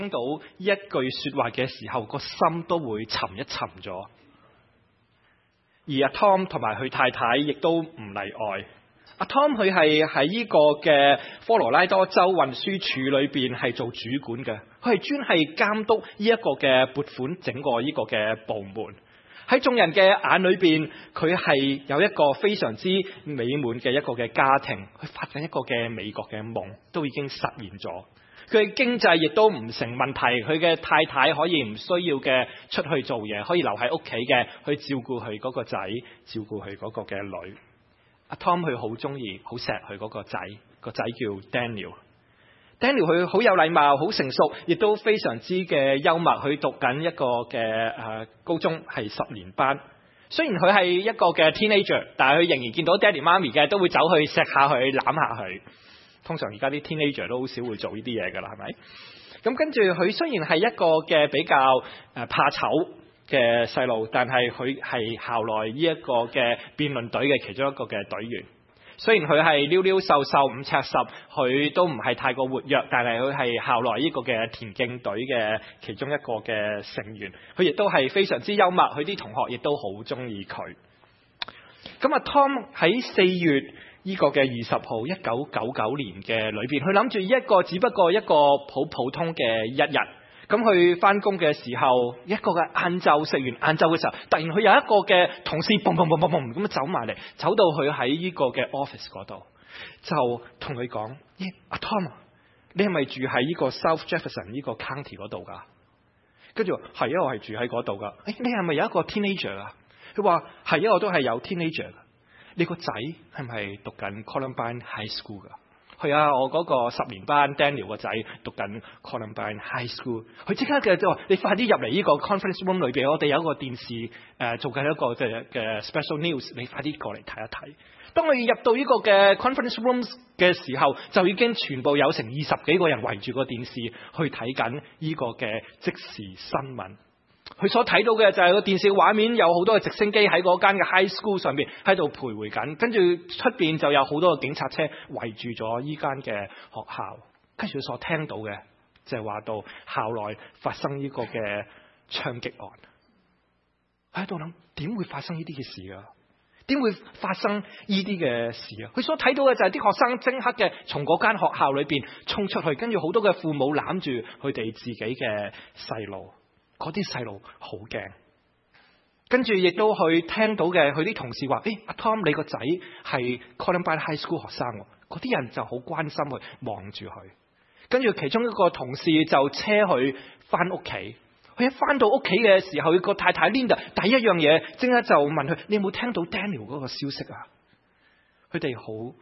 聽到一句說話嘅時候，個心都會沉一沉咗。而阿 Tom 同埋佢太太亦都唔例外。阿 Tom 佢係喺呢個嘅科羅拉多州運輸署裏邊係做主管嘅，佢係專係監督呢一個嘅撥款整個呢個嘅部門。喺眾人嘅眼裏邊，佢係有一個非常之美滿嘅一個嘅家庭，佢發緊一個嘅美國嘅夢都已經實現咗。佢嘅經濟亦都唔成問題，佢嘅太太可以唔需要嘅出去做嘢，可以留喺屋企嘅去照顧佢嗰個仔，照顧佢嗰個嘅女。阿 Tom 佢好中意，好錫佢嗰個仔，個仔叫 Daniel。Daniel 佢好有禮貌，好成熟，亦都非常之嘅幽默。佢讀緊一個嘅高中係10年班。雖然佢係一個嘅 teenager， 但係佢仍然見到爹哋媽咪嘅都會走去錫下佢，攬下佢。通常而家啲 teenager 都好少會做呢啲嘢㗎啦，係咪？咁跟住佢雖然係一個嘅比較怕醜嘅細路，但係佢係校內呢一個嘅辯論隊嘅其中一個嘅隊員。雖然佢係溜溜瘦瘦5尺10，佢都唔係太過活躍，但係佢係校內呢個嘅田徑隊嘅其中一個嘅成員。佢亦都係非常之幽默，佢啲同學亦都好中意佢。咁阿 Tom 喺4月呢個嘅20號1999年嘅裏邊，佢諗住一個只不過一個好普通嘅一日。咁佢翻工嘅時候，一個嘅晏晝食完晏晝嘅時候，突然佢有一個嘅同事嘣嘣嘣嘣嘣咁走埋嚟，走到佢喺呢個嘅 office 嗰度，就同佢講：阿 Tom， 你係咪住喺呢個 South Jefferson 呢個 county 嗰度㗎？跟住話係啊，我係住喺嗰度㗎。你係咪有一個 teenager 啊？佢話係啊，我都係有 teenager。你個仔係咪讀緊 Columbine High School 㗎？係啊，我嗰個10年班 Daniel 個仔讀緊 Columbine High School。佢即刻嘅就話：你快啲入嚟呢個 conference room 裏邊，我哋有一個電視做緊一個嘅 special news， 你快啲過嚟睇一睇。當佢入到呢個嘅 conference room 嘅時候，就已經全部有成20幾個人圍住個電視去睇緊呢個嘅即時新聞。佢所睇到嘅就係個電視畫面，有好多嘅直升機喺嗰間嘅 high school 上面喺度徘徊緊，跟住出邊就有好多嘅警察車圍住咗呢間嘅學校。跟住佢所聽到嘅就係話到校內發生呢個嘅槍擊案。喺度諗點會發生呢啲嘅事啊？點會發生呢啲嘅事啊？佢所睇到嘅就係啲學生即刻嘅從嗰間學校裏邊衝出去，跟住好多嘅父母攬住佢哋自己嘅細路。嗰啲細路好驚，跟住亦都去聽到嘅，佢啲同事話：阿 Tom 你個仔係 Columbine High School 學生喎。嗰啲人就好關心去望住佢，跟住其中一個同事就車佢翻屋企。佢一翻到屋企嘅時候，佢個太太 Linda 第一樣嘢即刻就問佢：你有冇聽到 Daniel 嗰個消息啊？佢哋好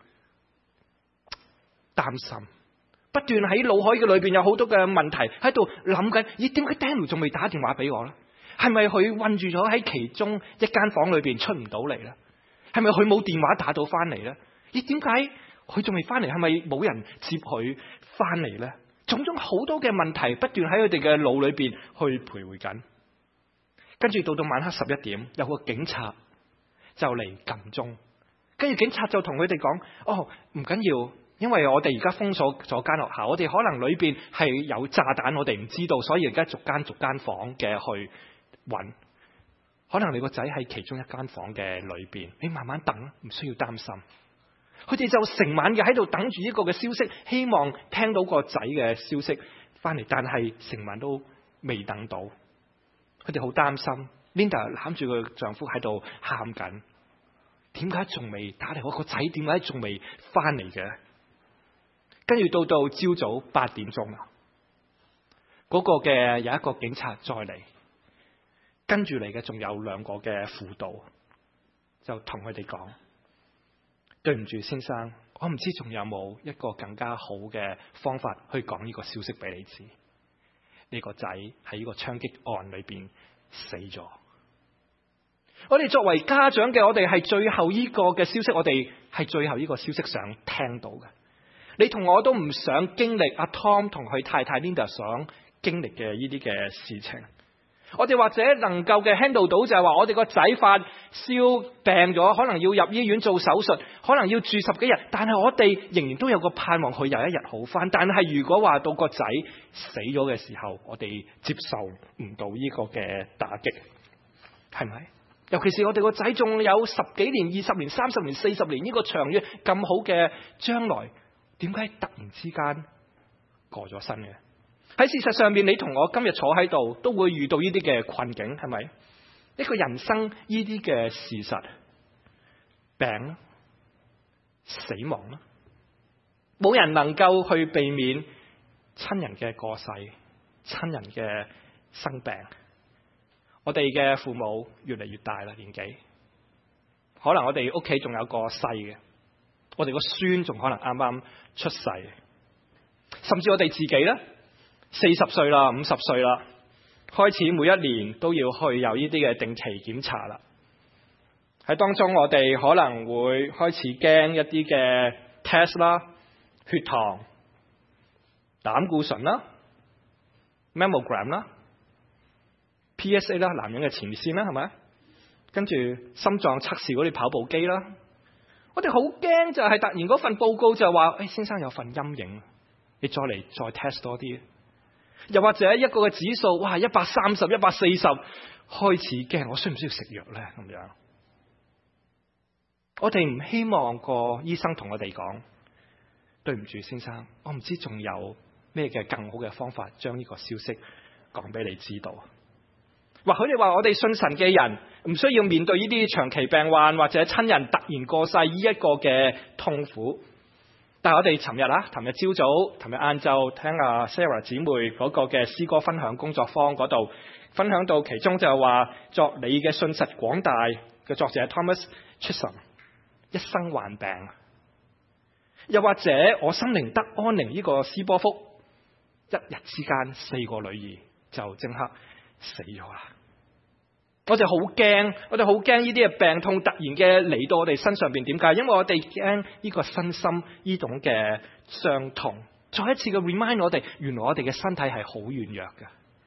擔心。不斷喺腦海嘅裏邊有好多嘅問題喺度諗緊，咦？點解 Daniel 仲未打電話俾我呢？係咪佢困住咗喺其中一間房裏邊出唔到嚟呢？係咪佢冇電話打到翻嚟呢？咦？點解佢仲未翻嚟？係咪冇人接佢翻嚟呢？種種好多嘅問題不斷喺佢哋嘅腦裏邊去徘徊緊。跟住到晚黑11點，有個警察就嚟撳鐘，跟住警察就同佢哋講：哦，唔緊要。因為我哋而家封鎖咗間學校，我哋可能裏邊係有炸彈，我哋唔知道，所以而家逐間房嘅去揾。可能你個仔喺其中一間房嘅裏邊，你慢慢等，唔需要擔心。佢哋就成晚嘅喺度等住呢個嘅消息，希望聽到個仔嘅消息翻嚟，但係成晚都未等到。佢哋好擔心。Linda 攬住個丈夫喺度喊緊，點解仲未打嚟？我個仔點解仲未翻嚟嘅？跟住到朝早8點鐘啦，嗰個嘅有一個警察再嚟，跟住嚟嘅仲有2個嘅輔導，就同佢哋講：對唔住先生，我唔知仲有冇一個更加好嘅方法去講呢個消息俾你知。呢個仔喺呢個槍擊案裏邊死咗。我哋作為家長嘅，我哋係最後呢個嘅消息，我哋係最後呢個消息想聽到嘅。你同我都唔想經歷阿 Tom 同佢太太 Linda 想經歷嘅呢啲嘅事情。 我哋或者能夠嘅 handle 到就係話我哋個仔發燒病咗，可能要入醫院做手術，可能要住10幾日，但係我哋仍然都有個盼望佢有一日好返。但係如果話到個仔死咗嘅時候，我哋接受唔到呢個嘅打擊，係咪？尤其是我哋個仔仲有10幾年、20年、30年、40年呢個長遠咁好嘅將來，點解突然之間過咗身嘅？喺事實上面，你同我今日坐喺度都會遇到呢啲嘅困境，係咪？一個人生呢啲嘅事實，病啦、死亡啦，冇人能夠去避免親人嘅過世、親人嘅生病。我哋嘅父母越嚟越大啦，年紀，可能我哋屋企仲有個細嘅，我哋個孫仲可能啱啱出世，甚至我哋自己呢，40歲啦、50歲啦，開始每一年都要去有呢啲嘅定期檢查啦。喺當中我哋可能會開始驚一啲嘅 test 啦、血糖、膽固醇啦、mammogram 啦、PSA 啦，男人嘅前列腺啦，係咪？跟住心臟測試嗰啲跑步機啦，我哋好驚就係突然嗰份報告就話，先生有份陰影，你再嚟再 test 多啲。又或者一個嘅指數，哇，130、140，開始驚，我需唔需要食藥呢？咁樣，我哋唔希望個醫生同我哋講，對唔住先生，我唔知仲有咩嘅更好嘅方法將呢個消息講俾你知道。或許你話我哋信神嘅人唔需要面對呢啲長期病患或者親人突然過世呢一個嘅痛苦。但係我哋尋日朝早、尋日晏晝聽阿 Sarah 姊妹嗰個嘅詩歌分享工作坊嗰度分享到，其中就話作你嘅信實廣大嘅作者 Thomas Chisholm 一生患病，又或者我心靈得安寧呢個斯波福一日之間4個女兒就即刻死咗啦。我哋好驚呢啲嘅病痛突然嘅嚟到我哋身上邊，點解？因為我哋驚呢個身心呢種嘅傷痛，再一次嘅 remind 我哋，原來我哋嘅身體係好軟弱嘅。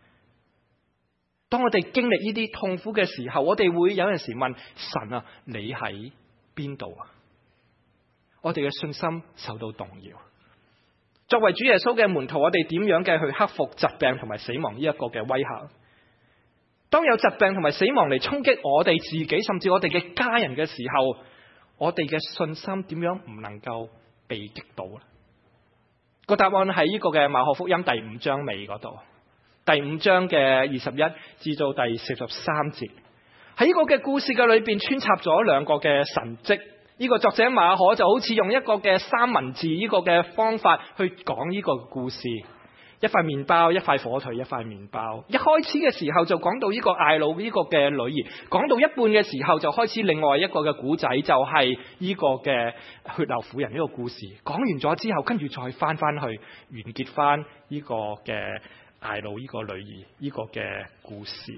當我哋經歷呢啲痛苦嘅時候，我哋會有陣時問神啊，你喺邊度啊？我哋嘅信心受到動搖。作為主耶穌嘅門徒，我哋點樣嘅去克服疾病同埋死亡呢一個嘅威嚇？當有疾病同埋死亡嚟衝擊我哋自己，甚至我哋嘅家人嘅時候，我哋嘅信心點樣唔能夠被擊倒呢？個答案喺呢個嘅馬可福音第5章尾嗰度，第5章嘅21至到第43節，喺呢個嘅故事嘅裏邊穿插咗2個嘅神蹟。呢個作者馬可就好似用一個嘅3文治呢個嘅方法去講呢個故事。一塊麵包，一塊火腿，一塊麵包。一開始嘅時候就講到呢個睚魯呢個嘅女兒，講到一半嘅時候就開始另外一個嘅古仔，就係呢個嘅血流婦人呢個故事。講完咗之後，跟住再翻去完結翻呢個嘅睚魯呢個女兒呢個嘅故事。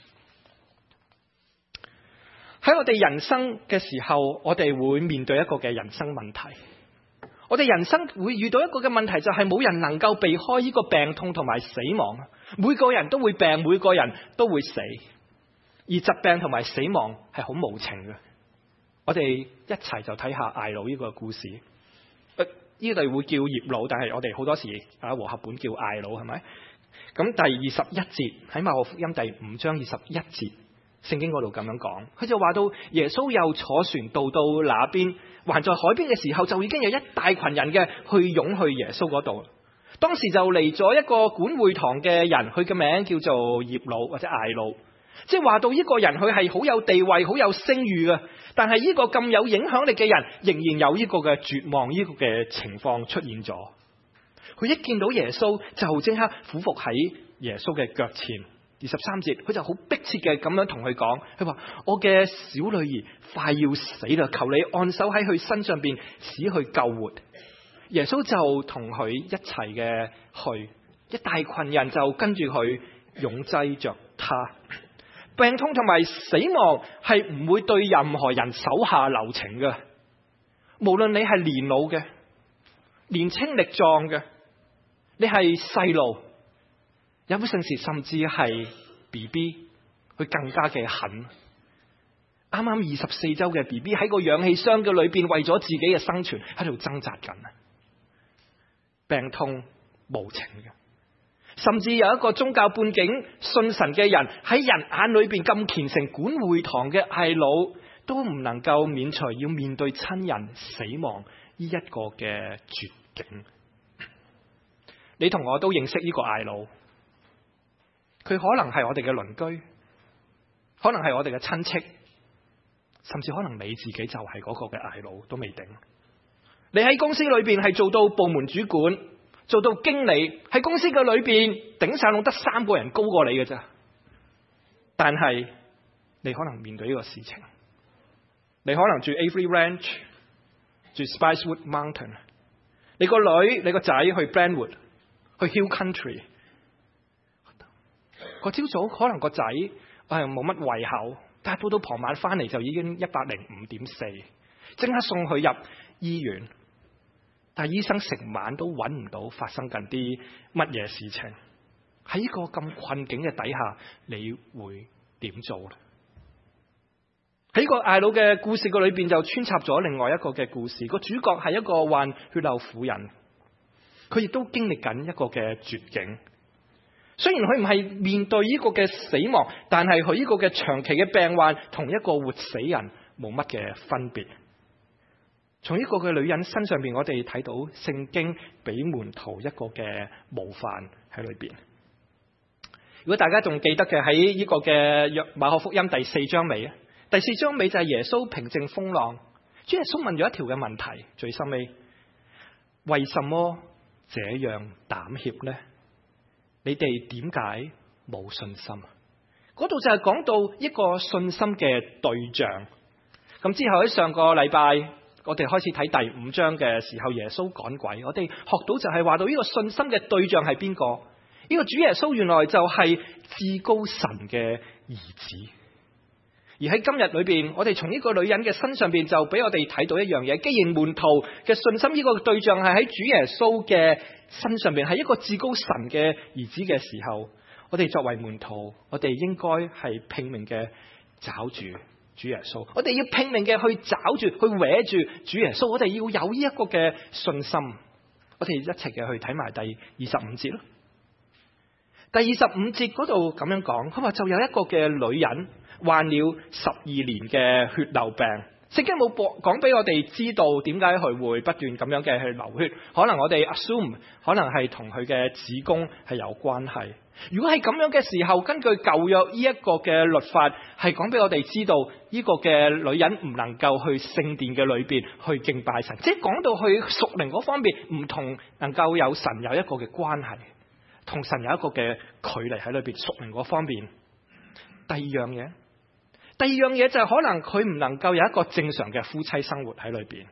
喺我哋人生嘅時候，我哋會面對一個嘅人生問題。我哋人生會遇到一個嘅問題，就係冇人能夠避開呢個病痛同埋死亡。每個人都會病，每個人都會死。而疾病同埋死亡係好無情嘅。我哋一齊就睇下睚魯呢個故事。呢度會叫葉魯，但係我哋好多時和合本叫睚魯，係咪？咁第21節喺馬可福音第5章21節，聖經嗰度咁樣講，佢就話到耶穌又坐船渡到那邊，還在海邊嘅時候，就已經有一大群人嘅去湧去耶穌嗰度。當時就嚟咗一個管會堂嘅人，佢嘅名叫做葉魯或者睚魯，即係話到呢個人佢係好有地位、好有聲譽嘅，但係呢個咁有影響力嘅人，仍然有呢個嘅絕望呢個嘅情況出現咗。佢一見到耶穌就即刻俯伏喺耶穌嘅腳前。23節，佢就好迫切嘅咁樣同佢講，佢話：我嘅小女兒快要死啦，求你按手喺佢身上邊，使佢救活。耶穌就同佢一齊嘅去，一大群人就跟住佢擁擠着他。病痛同埋死亡係唔會對任何人手下留情嘅，無論你係年老嘅、年輕力壯嘅，你係細路，有冇陣時甚至係 BB， 佢更加嘅狠。啱啱24週嘅 BB 喺個氧氣箱嘅裏邊，為咗自己嘅生存喺度掙扎緊，病痛無情嘅。甚至有一個宗教背景信神嘅人喺人眼裏邊咁虔誠管會堂嘅睚魯，都唔能夠免除要面對親人死亡呢一個嘅絕境。你同我都認識呢個睚魯，佢可能係我哋嘅鄰居，可能係我哋嘅親戚，甚至可能你自己就係嗰個嘅睚魯都未定。你喺公司裏邊係做到部門主管，做到經理，喺公司嘅裏邊頂晒籠得3個人高過你嘅啫。但係你可能面對呢個事情，你可能住 Avery Ranch， 住 Spicewood Mountain， 你個女你個仔去 Brentwood， 去 Hill Country。個朝早可能個仔冇乜胃口，但係到傍晚翻嚟就已經105.4， 即刻送佢入醫院。但係醫生成晚都揾唔到發生緊啲乜嘢事情。喺呢個咁困境嘅底下，你會點做呢？喺個睚魯嘅故事個裏邊就穿插咗另外一個嘅故事。個主角係一個患血漏婦人，佢亦都經歷緊一個嘅絕境。雖然佢唔係面對呢個嘅死亡，但係佢呢個嘅長期嘅病患同一個活死人冇乜嘅分別。從呢個嘅女人身上邊，我哋睇到聖經俾門徒一個嘅模範喺裏邊。如果大家仲記得嘅，喺呢個嘅馬可福音第4章尾，第4章尾就係耶穌平靜風浪。主耶穌問咗一條嘅問題，最深尾，為什麼這樣膽怯呢？你哋點解冇信心？嗰度就係講到一個信心嘅對象。咁之後喺上個禮拜，我哋開始睇第5章嘅時候，耶穌趕鬼，我哋學到就係話到呢個信心嘅對象係邊個？呢個主耶穌原來就係至高神嘅兒子。而喺今日裏邊，我哋從呢個女人嘅身上邊就俾我哋睇到一樣嘢。既然門徒嘅信心呢個對象係喺主耶穌嘅身上邊，係一個至高神嘅兒子嘅時候，我哋作為門徒，我哋應該係拼命嘅找住主耶穌，我哋要拼命嘅去找住、去搲住主耶穌。我哋要有呢一個嘅信心。我哋一齊嘅去睇埋第25節咯。第25節嗰度咁樣講，佢話就有一個嘅女人患了12年嘅血漏病。聖經冇講俾我哋知道點解佢會不斷咁樣嘅去流血，可能我哋 assume 可能係同佢嘅子宮係有關係。如果係咁樣嘅時候，根據舊約呢一個嘅律法係講俾我哋知道，呢個嘅女人唔能夠去聖殿嘅裏邊去敬拜神，即係講到去屬靈嗰方面唔同能夠有神有一個嘅關係，同神有一個嘅距離喺裏邊屬靈嗰方面。第二樣嘢就係可能佢唔能夠有一個正常嘅夫妻生活喺裏邊，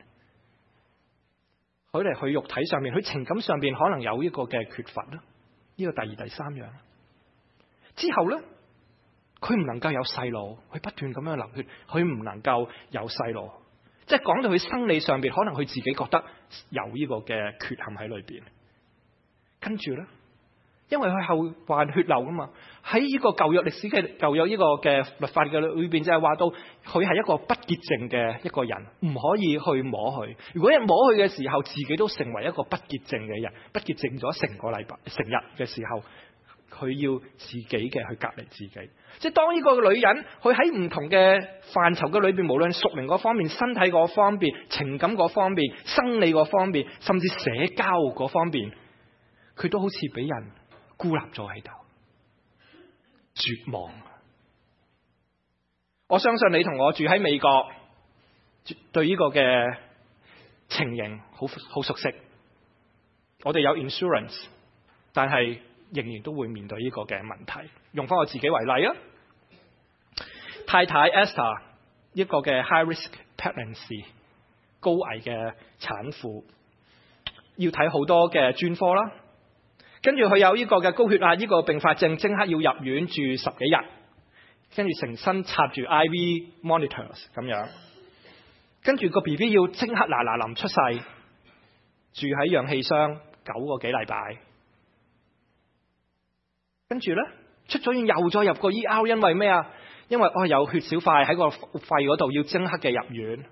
佢肉體上面，佢情感上面可能有呢個嘅缺乏啦。呢個第二、第三樣之後呢，佢唔能夠有細路，佢不斷咁樣流血，佢唔能夠有細路，即係講到佢生理上邊，可能佢自己覺得有呢個嘅缺陷喺裏邊。跟住呢，因為佢後患血漏噶嘛，喺呢個舊約歷史嘅舊約呢個嘅律法嘅裏邊就係話到佢係一個不潔淨嘅一個人，唔可以去摸佢。如果一摸佢嘅時候，自己都成為一個不潔淨嘅人，不潔淨咗成個禮拜、成日嘅時候，佢要自己嘅去隔離自己。即係當呢個女人，佢喺唔同嘅範疇嘅裏邊，無論屬靈嗰方面、身體嗰方面、情感嗰方面、生理嗰方面，甚至社交嗰方面，佢都好似俾人孤立咗喺度，絕望。我相信你同我住喺美國，對呢個嘅情形好熟悉。我哋有 insurance， 但係仍然都會面對呢個嘅問題。用翻我自己為例啊，太太 Esther 一個嘅 high risk pregnancy 高危嘅產婦，要睇好多嘅專科啦。跟住佢有呢個嘅高血壓呢個併發症，即刻要入院住10幾日，跟住成身插住 IV monitors 咁樣，跟住個 BB 要即刻嗱臨出世，住喺氧氣箱9個幾禮拜，跟住呢， 出咗院又再入個 ER， 因為咩啊？因為有血小塊喺個肺嗰度，要即刻嘅入院。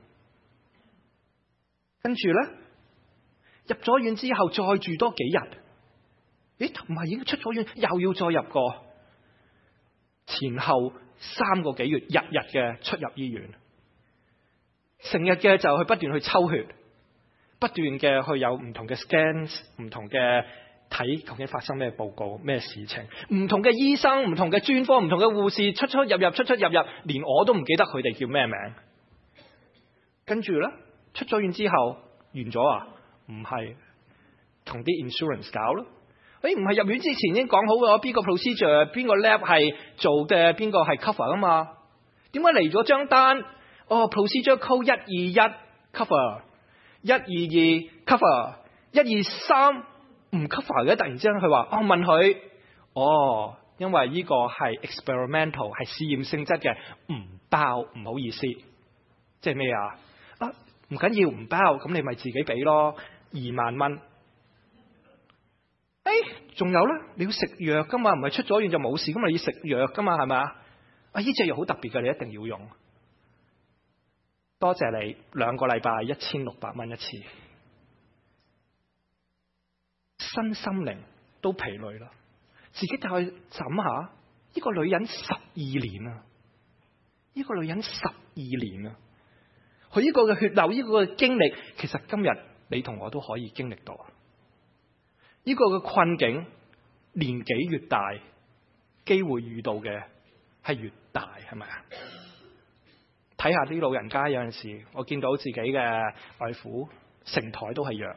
跟住咧，入咗院之後再住多幾日，咦？唔係已經出咗院，又要再入過，前後3個幾月，日日嘅出入醫院，成日嘅就去不斷去抽血，不斷嘅去有唔同嘅 scans， 唔同嘅睇究竟發生咩報告咩事情，唔同嘅醫生、唔同嘅專科、唔同嘅護士出出入入，連我都唔記得佢哋叫咩名。跟住咧，出咗院之後完咗啊？唔係，同啲 insurance 搞咯。唔係入院之前已經講好咗邊個 procedure 邊個 lab 係做嘅，邊個係 cover 啊嘛？點解嚟咗張單procedure code 121 cover， 122 cover， 123唔 cover 嘅？突然之間佢話問佢因為呢個係 experimental 係試驗性質嘅，唔包，唔好意思。即係咩啊？唔緊要，唔包，咁你咪自己俾咯，2萬蚊。仲有咧，你要食藥噶嘛？唔係出咗院就冇事，咁你要食藥噶嘛？係咪啊？呢隻藥好特別嘅，你一定要用。多謝你，2個禮拜1600蚊一次，身心靈都疲累啦。自己就去諗下，呢個女人12年啊，呢個女人12年啊，佢呢個嘅血流，呢個嘅經歷，其實今日你同我都可以經歷到。呢個嘅困境，年紀越大，機會遇到嘅係越大，係咪啊？睇下啲老人家有陣時，我見到自己嘅外父成台都係藥。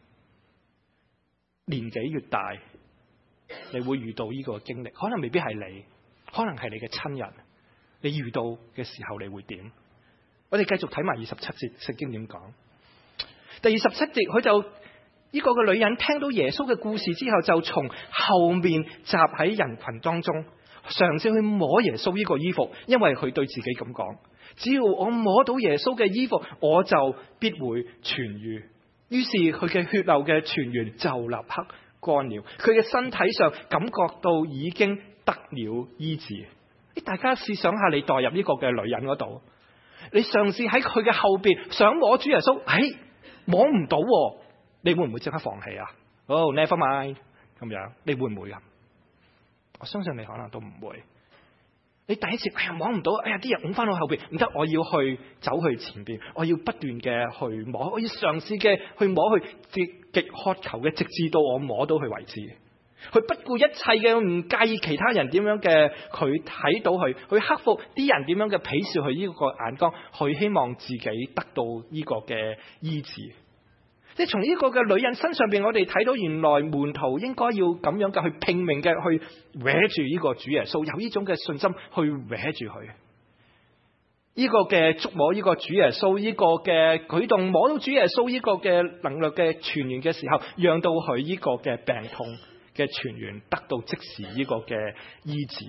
年紀越大，你會遇到呢個經歷，可能未必係你，可能係你嘅親人。你遇到嘅時候，你會點？我哋繼續睇埋27節，聖經點講？第27節，佢就呢個嘅女人聽到耶穌嘅故事之後，就從後面集喺人群當中，嘗試去摸耶穌呢個衣服，因為佢對自己咁講：只要我摸到耶穌嘅衣服，我就必會痊愈。於是佢嘅血流嘅泉源就立刻乾了，佢嘅身體上感覺到已經得了醫治。大家試想下，你代入呢個嘅女人嗰度，你嘗試喺佢嘅後邊想摸主耶穌，摸唔到，你會唔會即刻放棄啊？Never mind，咁樣你會唔會啊？我相信你可能都唔會。你第一次摸唔到，啲人拱翻我後邊，唔得，我要去走去前邊，我要不斷嘅去摸，我要嘗試嘅去摸，去極渴求嘅，直至到我摸到佢為止。佢不顧一切嘅，唔介意其他人點樣嘅，佢睇到佢，去克服啲人點樣嘅鄙視佢呢個眼光，佢希望自己得到呢個嘅醫治。即係從呢個嘅女人身上邊，我哋睇到原來門徒應該要咁樣嘅去拼命嘅去搲住呢個主耶穌，有呢種嘅信心去搲住佢。呢個嘅觸摸呢個主耶穌，呢個嘅舉動摸到主耶穌呢個嘅能力嘅泉源嘅時候，讓到佢呢個嘅病痛嘅泉源得到即時呢個嘅醫治。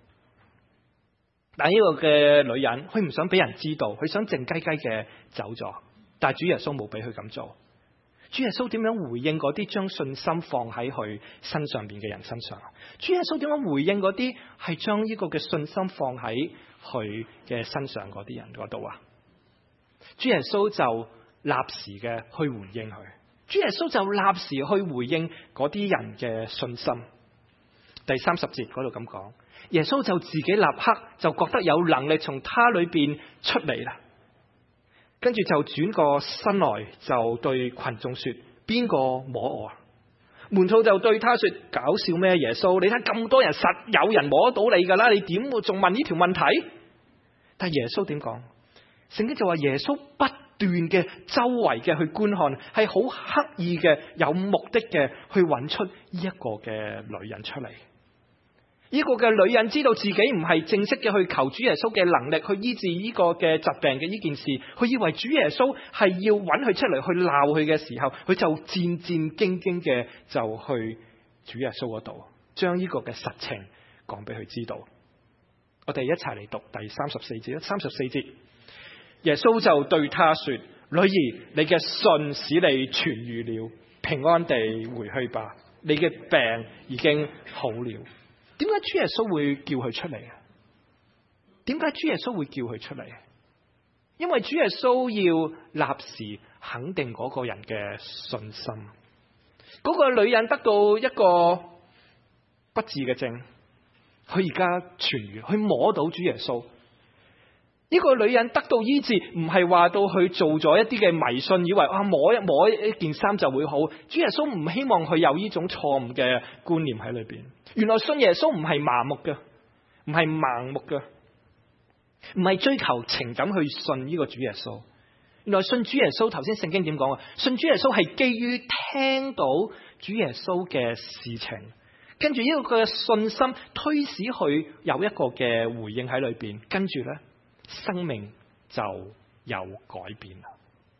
但係呢個嘅女人，佢唔想俾人知道，佢想靜雞雞嘅走咗，但係主耶穌冇俾佢咁做。主耶穌點樣回應嗰啲將信心放喺佢身上邊嘅人身上？主耶穌點樣回應嗰啲係將呢個嘅信心放喺佢嘅身上嗰啲人嗰度啊？主耶穌就立時嘅去回應佢。主耶穌就立時去回應嗰啲人嘅信心。第30節嗰度咁講，耶穌就自己立刻就覺得有能力從他裏邊出嚟啦。跟住就轉過身來，就對群眾說：邊個摸我？門徒就對他說：搞笑咩？耶穌，你睇咁多人，實有人摸到你噶啦，你點會仲問呢條問題？但係耶穌點講？聖經就話耶穌不斷嘅周圍嘅去觀看，係好刻意嘅、有目的嘅去揾出呢一個嘅女人出嚟。呢個嘅女人知道自己唔係正式嘅去求主耶穌嘅能力去醫治呢個嘅疾病嘅呢件事，佢以為主耶穌係要揾佢出嚟去鬧佢嘅時候，佢就戰戰兢兢嘅就去主耶穌嗰度，將呢個嘅實情講俾佢知道。我哋一齊嚟讀第34節。34節，耶穌就對他說：女兒，你嘅信使你痊愈了，平安地回去吧，你嘅病已經好了。 點解主耶穌會叫佢出嚟啊？點解主耶穌會叫佢出嚟？因為主耶穌要立時肯定嗰個人嘅信心。嗰個女人得到一個不治嘅症，佢而家痊癒，佢摸到主耶穌。呢個女人得到醫治，唔係話到佢做咗一啲嘅迷信，以為摸一摸一件衫就會好。主耶穌唔希望佢有呢種錯誤嘅觀念喺裏邊。原來信耶穌唔係麻木嘅，唔係盲目嘅，唔係追求情感去信呢個主耶穌。原來信主耶穌，頭先聖經點講啊？信主耶穌係基於聽到主耶穌嘅事情，跟住呢個嘅信心推使佢有一個嘅回應喺裏邊，跟住呢，生命就有改變啦。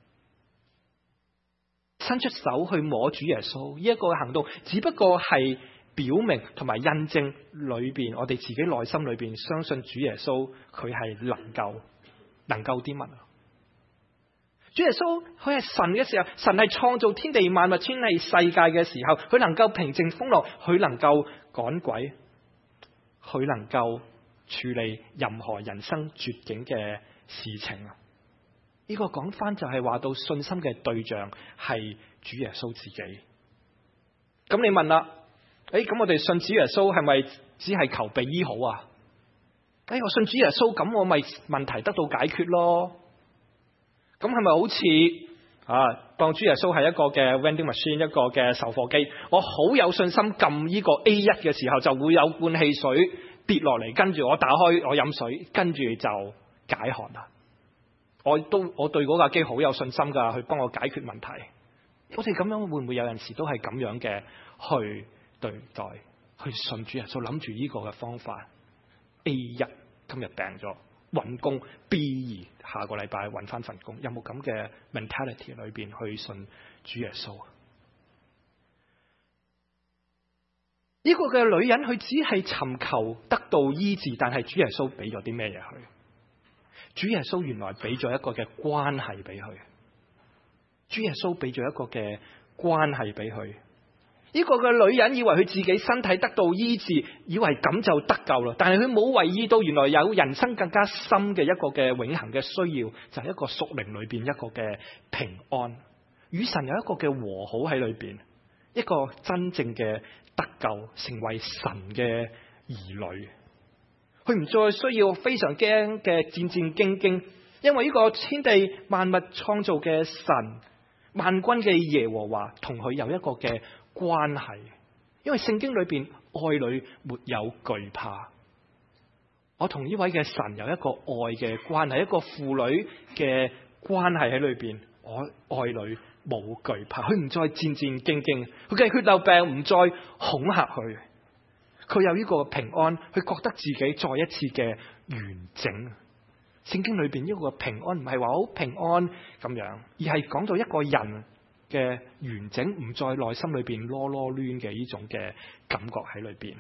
伸出手去摸主耶穌呢一個行動，只不過係表明同埋印證裏邊我哋自己內心裏邊相信主耶穌佢係能夠啲乜啊？主耶穌佢係神嘅時候，神係創造天地萬物、天地世界嘅時候，佢能夠平靜風浪，佢能夠趕鬼，佢能夠處理任何人生絕境嘅事情啊！呢個講翻就係話到信心嘅對象係主耶穌自己。咁你問啦，咁我哋信主耶穌係咪只係求被醫好啊？我信主耶穌，咁我咪問題得到解決咯？咁係咪好似當主耶穌係一個嘅 vending machine， 一個嘅售貨機，我好有信心撳呢個 A1 嘅時候就會有罐汽水跌落嚟，跟住我打開我飲水，跟住就解渴啦。我對嗰架機好有信心噶，去幫我解決問題。我哋咁樣會唔會有陣時都係咁樣嘅去對待，去信主耶穌，諗住呢個嘅方法。A1 今日病咗，搵工 B2 下個禮拜搵翻份工，有冇咁嘅 mentality 裏邊去信主耶穌？呢個嘅女人佢只係尋求得到醫治，但係主耶穌俾咗啲咩嘢佢？主耶穌原來俾咗一個嘅關係俾佢。主耶穌俾咗一個嘅關係俾佢。呢個嘅女人以為佢自己身體得到醫治，以為咁就得救啦。但係佢冇為意到，原來有人生更加深嘅一個嘅永恆嘅需要，就係一個屬靈裏邊一個嘅平安，與神有一個嘅和好喺裏邊，一個真正嘅得救，成為神嘅兒女。佢唔再需要非常驚嘅戰戰兢兢，因為呢個天地萬物創造嘅神，萬軍嘅耶和華同佢有一個嘅關係。因為聖經裏邊愛裏沒有懼怕，我同呢位嘅神有一個愛嘅關係，一個父女嘅關係喺裏邊，我愛裏冇懼怕，佢唔再戰戰兢兢，佢嘅血漏病唔再恐嚇佢，佢有呢個平安，佢覺得自己再一次嘅完整。聖經裏邊呢個平安唔係話好平安咁樣，而係講到一個人嘅完整，唔再內心裏邊囉囉攣嘅呢種嘅感覺喺裏邊。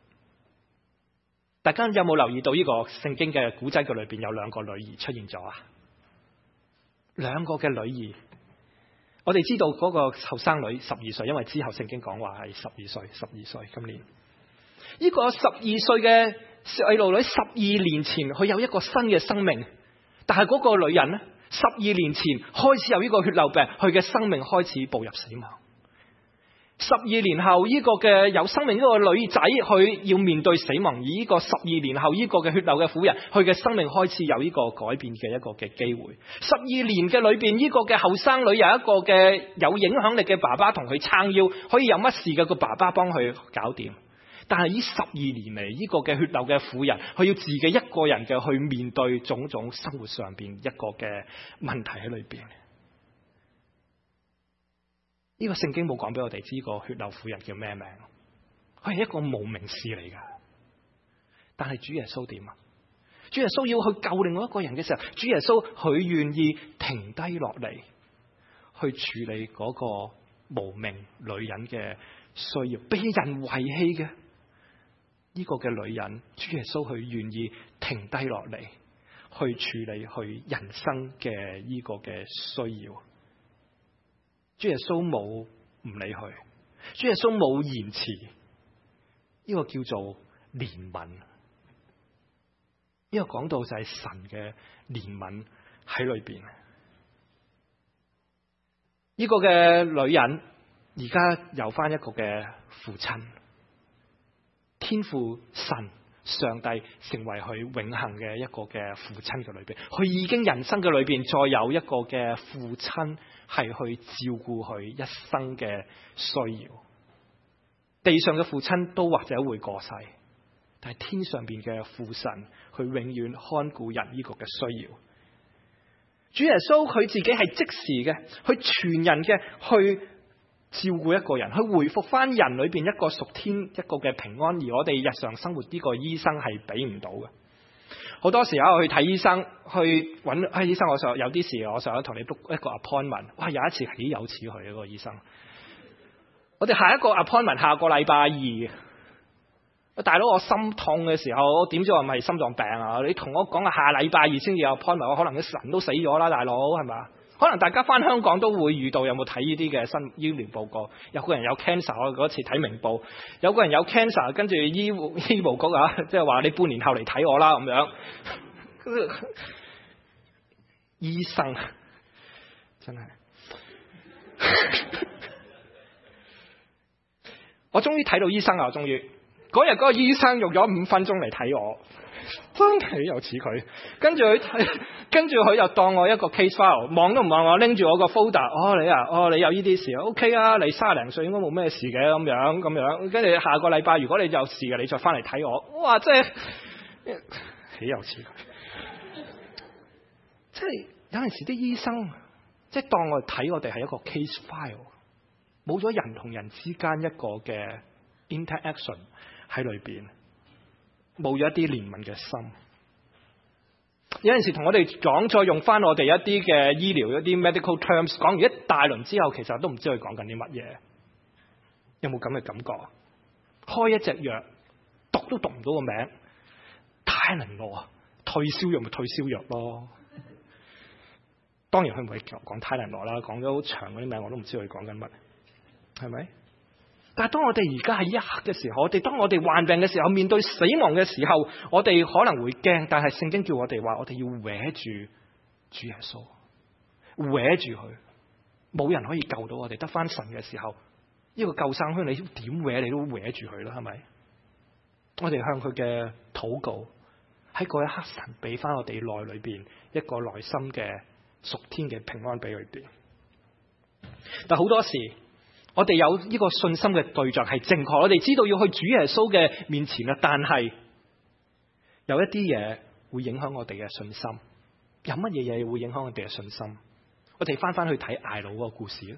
大家有冇留意到呢個聖經嘅古仔嘅裏邊有兩個女兒出現咗啊？兩個嘅女兒，我哋知道嗰個後生女12歲，因為之後聖經講話係12歲今年。呢個12歲嘅細路女12年前佢有一個新嘅生命，但係嗰個女人呢，12年前開始有呢個血漏病，佢嘅生命開始步入死亡。12年後呢個嘅有生命呢個女仔，佢要面對死亡，而呢個12年後呢個嘅血漏嘅婦人，佢嘅生命開始有呢個改變嘅一個嘅機會。12年嘅裏邊，呢個嘅後生女有一個嘅有影響力嘅爸爸同佢撐腰，可以有乜事嘅個爸爸幫佢搞掂。但係呢12年嚟，呢個嘅血漏嘅婦人，佢要自己一個人嘅去面對種種生活上邊一個嘅問題喺裏邊。呢個聖經冇講俾我哋知個血漏婦人叫咩名，佢係一個無名氏嚟噶。但係主耶穌點啊？主耶穌要去救另外一個人嘅時候，主耶穌佢願意停低落嚟，去處理嗰個無名女人嘅需要，被人遺棄嘅呢個嘅女人，主耶穌佢願意停低落嚟，去處理佢人生嘅呢個嘅需要。主耶穌冇唔理佢，主耶穌冇延遲，呢個叫做憐憫。呢個講到就係神嘅憐憫喺裏邊。呢個嘅女人而家有翻一個嘅父親，天父神上帝成為佢永恆嘅一個嘅父親嘅裏邊，佢已經人生嘅裏邊再有一個嘅父親係去照顧佢一生嘅需要。地上嘅父親都或者會過世，但係天上邊嘅父神佢永遠看顧人呢個嘅需要。主耶穌佢自己係即時嘅，去全人嘅去照顧一個人，去回復翻人裏邊一個屬天一個嘅平安，而我哋日常生活呢個醫生係俾唔到嘅。好多時候去睇醫生，去揾醫生，我想有啲事，我想同你 book 一個 appointment。哇，有一次係有似佢嗰個醫生，我哋下一個 appointment 下個禮拜二。大佬，我心痛嘅時候，我點知我係咪心臟病啊？你同我講下禮拜二先至有 appointment，我可能啲神都死咗啦，大佬係咪？可能大家翻香港都會遇到，有冇睇呢啲嘅新醫療報告？有個人有 cancer， 我嗰次睇明報，有個人有 cancer， 跟住醫務局啊，即係話你半年後嚟睇我啦咁樣。醫生真係，我終於睇到醫生啊！我終於嗰日嗰個醫生用咗5分鐘嚟睇我。真係又似佢，跟住佢就當我一個 case file， 望都唔望我，拎住我個 folder， 你有呢啲事 ，OK 啊，你30零歲應該冇咩事嘅咁樣，跟住下個禮拜如果你有事嘅，你再翻嚟睇我，哇，真係豈有此理！即係有陣時啲醫生即係當我睇我哋係一個 case file， 冇咗人同人之間一個嘅 interaction 喺裏邊。冇咗一啲憐憫嘅心，有陣時同我哋講，再用翻我哋一啲嘅醫療一啲 medical terms， 講完一大輪之後，其實都唔知佢講緊啲乜嘢。有冇咁嘅感覺？開一隻藥，讀都讀唔到個名，太能攞啊！退燒藥咪退燒藥咯。當然佢唔係講太能攞啦，講咗好長嗰啲名，我都唔知佢講緊乜，係咪？但係當我哋而家係一刻嘅時候，當我哋患病嘅時候，面對死亡嘅時候，我哋可能會驚，但係聖經叫我哋話，我哋要搲住主耶穌，搲住佢，冇人可以救到我哋，得翻神嘅時候，呢個救生圈你點搲你都搲住佢啦，係咪？我哋向佢嘅禱告，喺嗰一刻神俾翻我哋內裏邊一個內心嘅屬天嘅平安俾佢哋。但好多時，我哋有呢個信心嘅對象係正確，我哋知道要去主耶穌嘅面前啦。但係有一啲嘢會影響我哋嘅信心，有乜嘢嘢會影響我哋嘅信心？我哋翻去睇睚魯嗰個故事。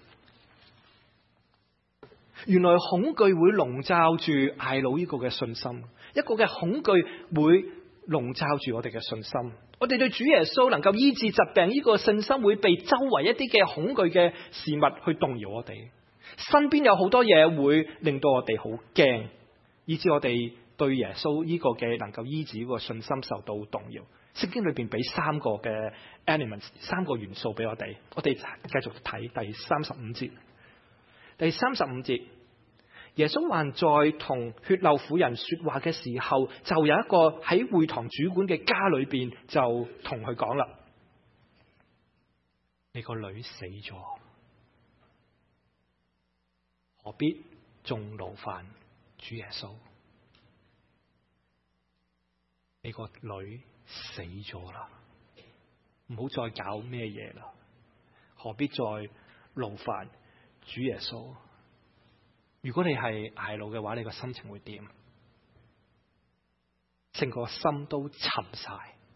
原來恐懼會籠罩住睚魯呢個嘅信心，一個嘅恐懼會籠罩住我哋嘅信心。我哋對主耶穌能夠醫治疾病呢個信心會被周圍一啲嘅恐懼嘅事物去動搖我哋。身邊有好多嘢會令到我哋好驚，以致我哋對耶穌呢個嘅能夠醫治呢個信心受到動搖。聖經裏邊俾3個嘅 elements， 3個元素俾我哋。我哋繼續睇第35節。第35節，耶穌還在同血漏婦人說話嘅時候，就有一個喺會堂主管嘅家裏邊就同佢講啦：你個女死咗，何必仲勞煩主耶穌？你個女死咗啦，唔好再搞咩嘢啦，何必再勞煩主耶穌？如果你係睚魯嘅話，你個心情會點？成個心都沉晒、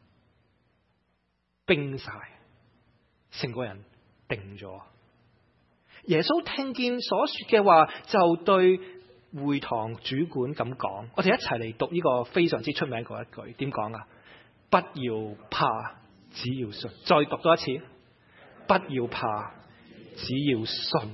冰晒，成個人定咗。耶穌聽見所說嘅話，就對會堂主管咁講。我哋一齊嚟讀呢個非常之出名嗰一句，點講啊？不要怕，只要信。再讀多一次，不要怕，只要信。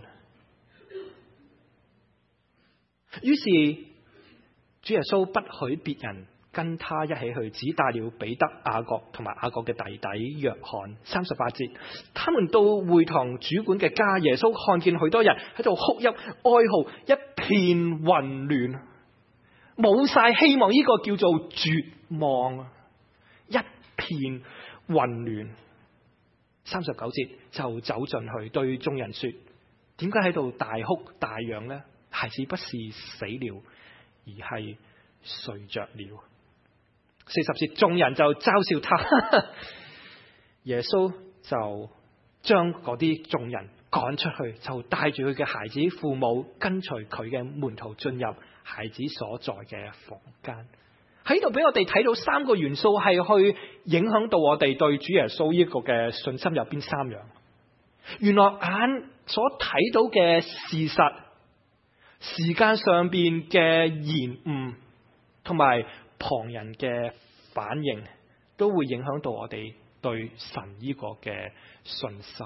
於是主耶穌不許別人跟他一起去，只帶了彼得、雅各同埋雅各嘅弟弟約翰。38節，他們到會堂主管嘅家，耶穌看見許多人喺度哭泣哀號，一片混亂。 冇晒希望，呢個叫做絕望啊，一片混亂。39節就走進去對眾人說：點解喺度大哭大嚷呢？孩子不是死了，而係睡着了。40節眾人就嘲笑他，耶穌就將嗰啲眾人趕出去，就帶住佢嘅孩子父母跟隨佢嘅門徒進入孩子所在嘅房間。喺度俾我哋睇到3個元素係去影響到我哋對主耶穌呢個嘅信心，有邊3樣？原來眼所睇到嘅事實、時間上邊嘅延誤同埋旁人嘅反應，都會影響到我哋對神呢個嘅信心。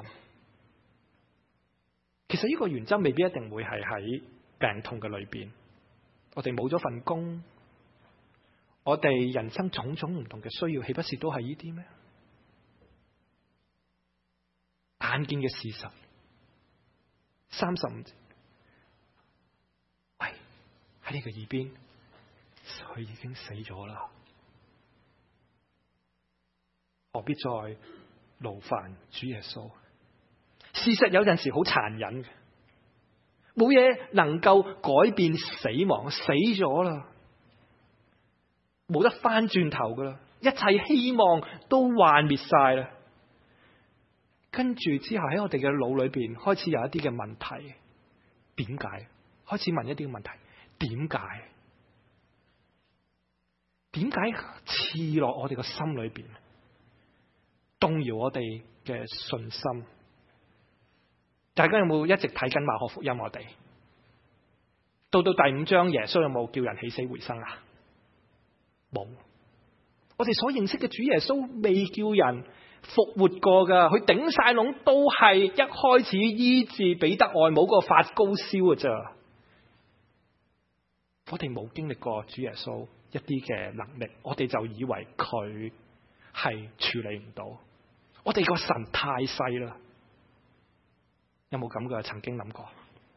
其實呢個原則未必一定會係喺病痛嘅裏邊，我哋冇咗份工，我哋人生種種唔同嘅需要，豈不是都係呢啲咩？眼見嘅事實。35節，喂，喺你嘅耳邊，佢已經死咗啦，何必再勞煩主耶穌？事實有陣時好殘忍嘅，冇嘢能夠改變死亡，死咗啦，冇得翻轉頭噶啦，一切希望都幻滅晒啦。跟住之後喺我哋嘅腦裏邊開始有一啲嘅問題，點解？開始問一啲嘅問題，點解？點解刺落我哋嘅心裏邊，動搖我哋嘅信心？大家有冇一直睇緊馬可福音？我哋到第5章，耶穌有冇叫人起死回生啊？冇。我哋所認識嘅主耶穌未叫人復活過噶，佢頂晒籠都係一開始醫治彼得外母個發高燒嘅咋。我哋冇經歷過主耶穌一啲嘅能力，我哋就以為佢係處理唔到。我哋個神太細啦，有冇咁嘅曾經諗過？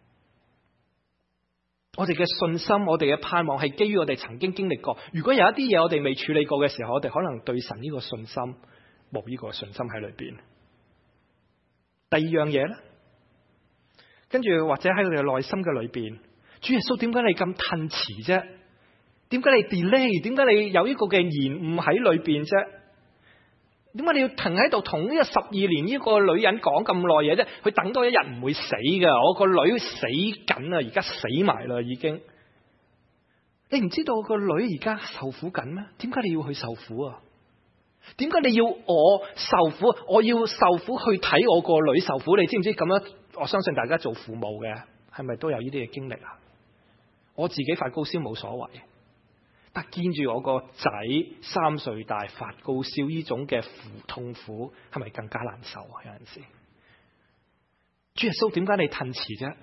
我哋嘅信心，我哋嘅盼望係基於我哋曾經經歷過。如果有一啲嘢我哋未處理過嘅時候，我哋可能對神呢個信心冇呢個信心喺裏邊。第二樣嘢咧，跟住或者喺我哋嘅內心嘅裏邊，主耶穌點解你咁褪遲啫？點解你 delay？ 點解你有呢個嘅延誤喺裏邊啫？點解你要停喺度同呢個12年呢個女人講咁耐嘢啫？佢等多一日唔會死噶，我個女死緊啦，而家死埋啦已經。你唔知道個女而家受苦緊咩？點解你要去受苦啊？點解你要我受苦？我要受苦去睇我個女受苦，你知唔知咁樣？我相信大家做父母嘅係咪都有呢啲嘅經歷啊？我自己發高燒冇所謂，但見住我個仔3歲大發高燒，呢種嘅痛苦係咪更加難受啊？有陣時，主耶穌點解你褪遲啫？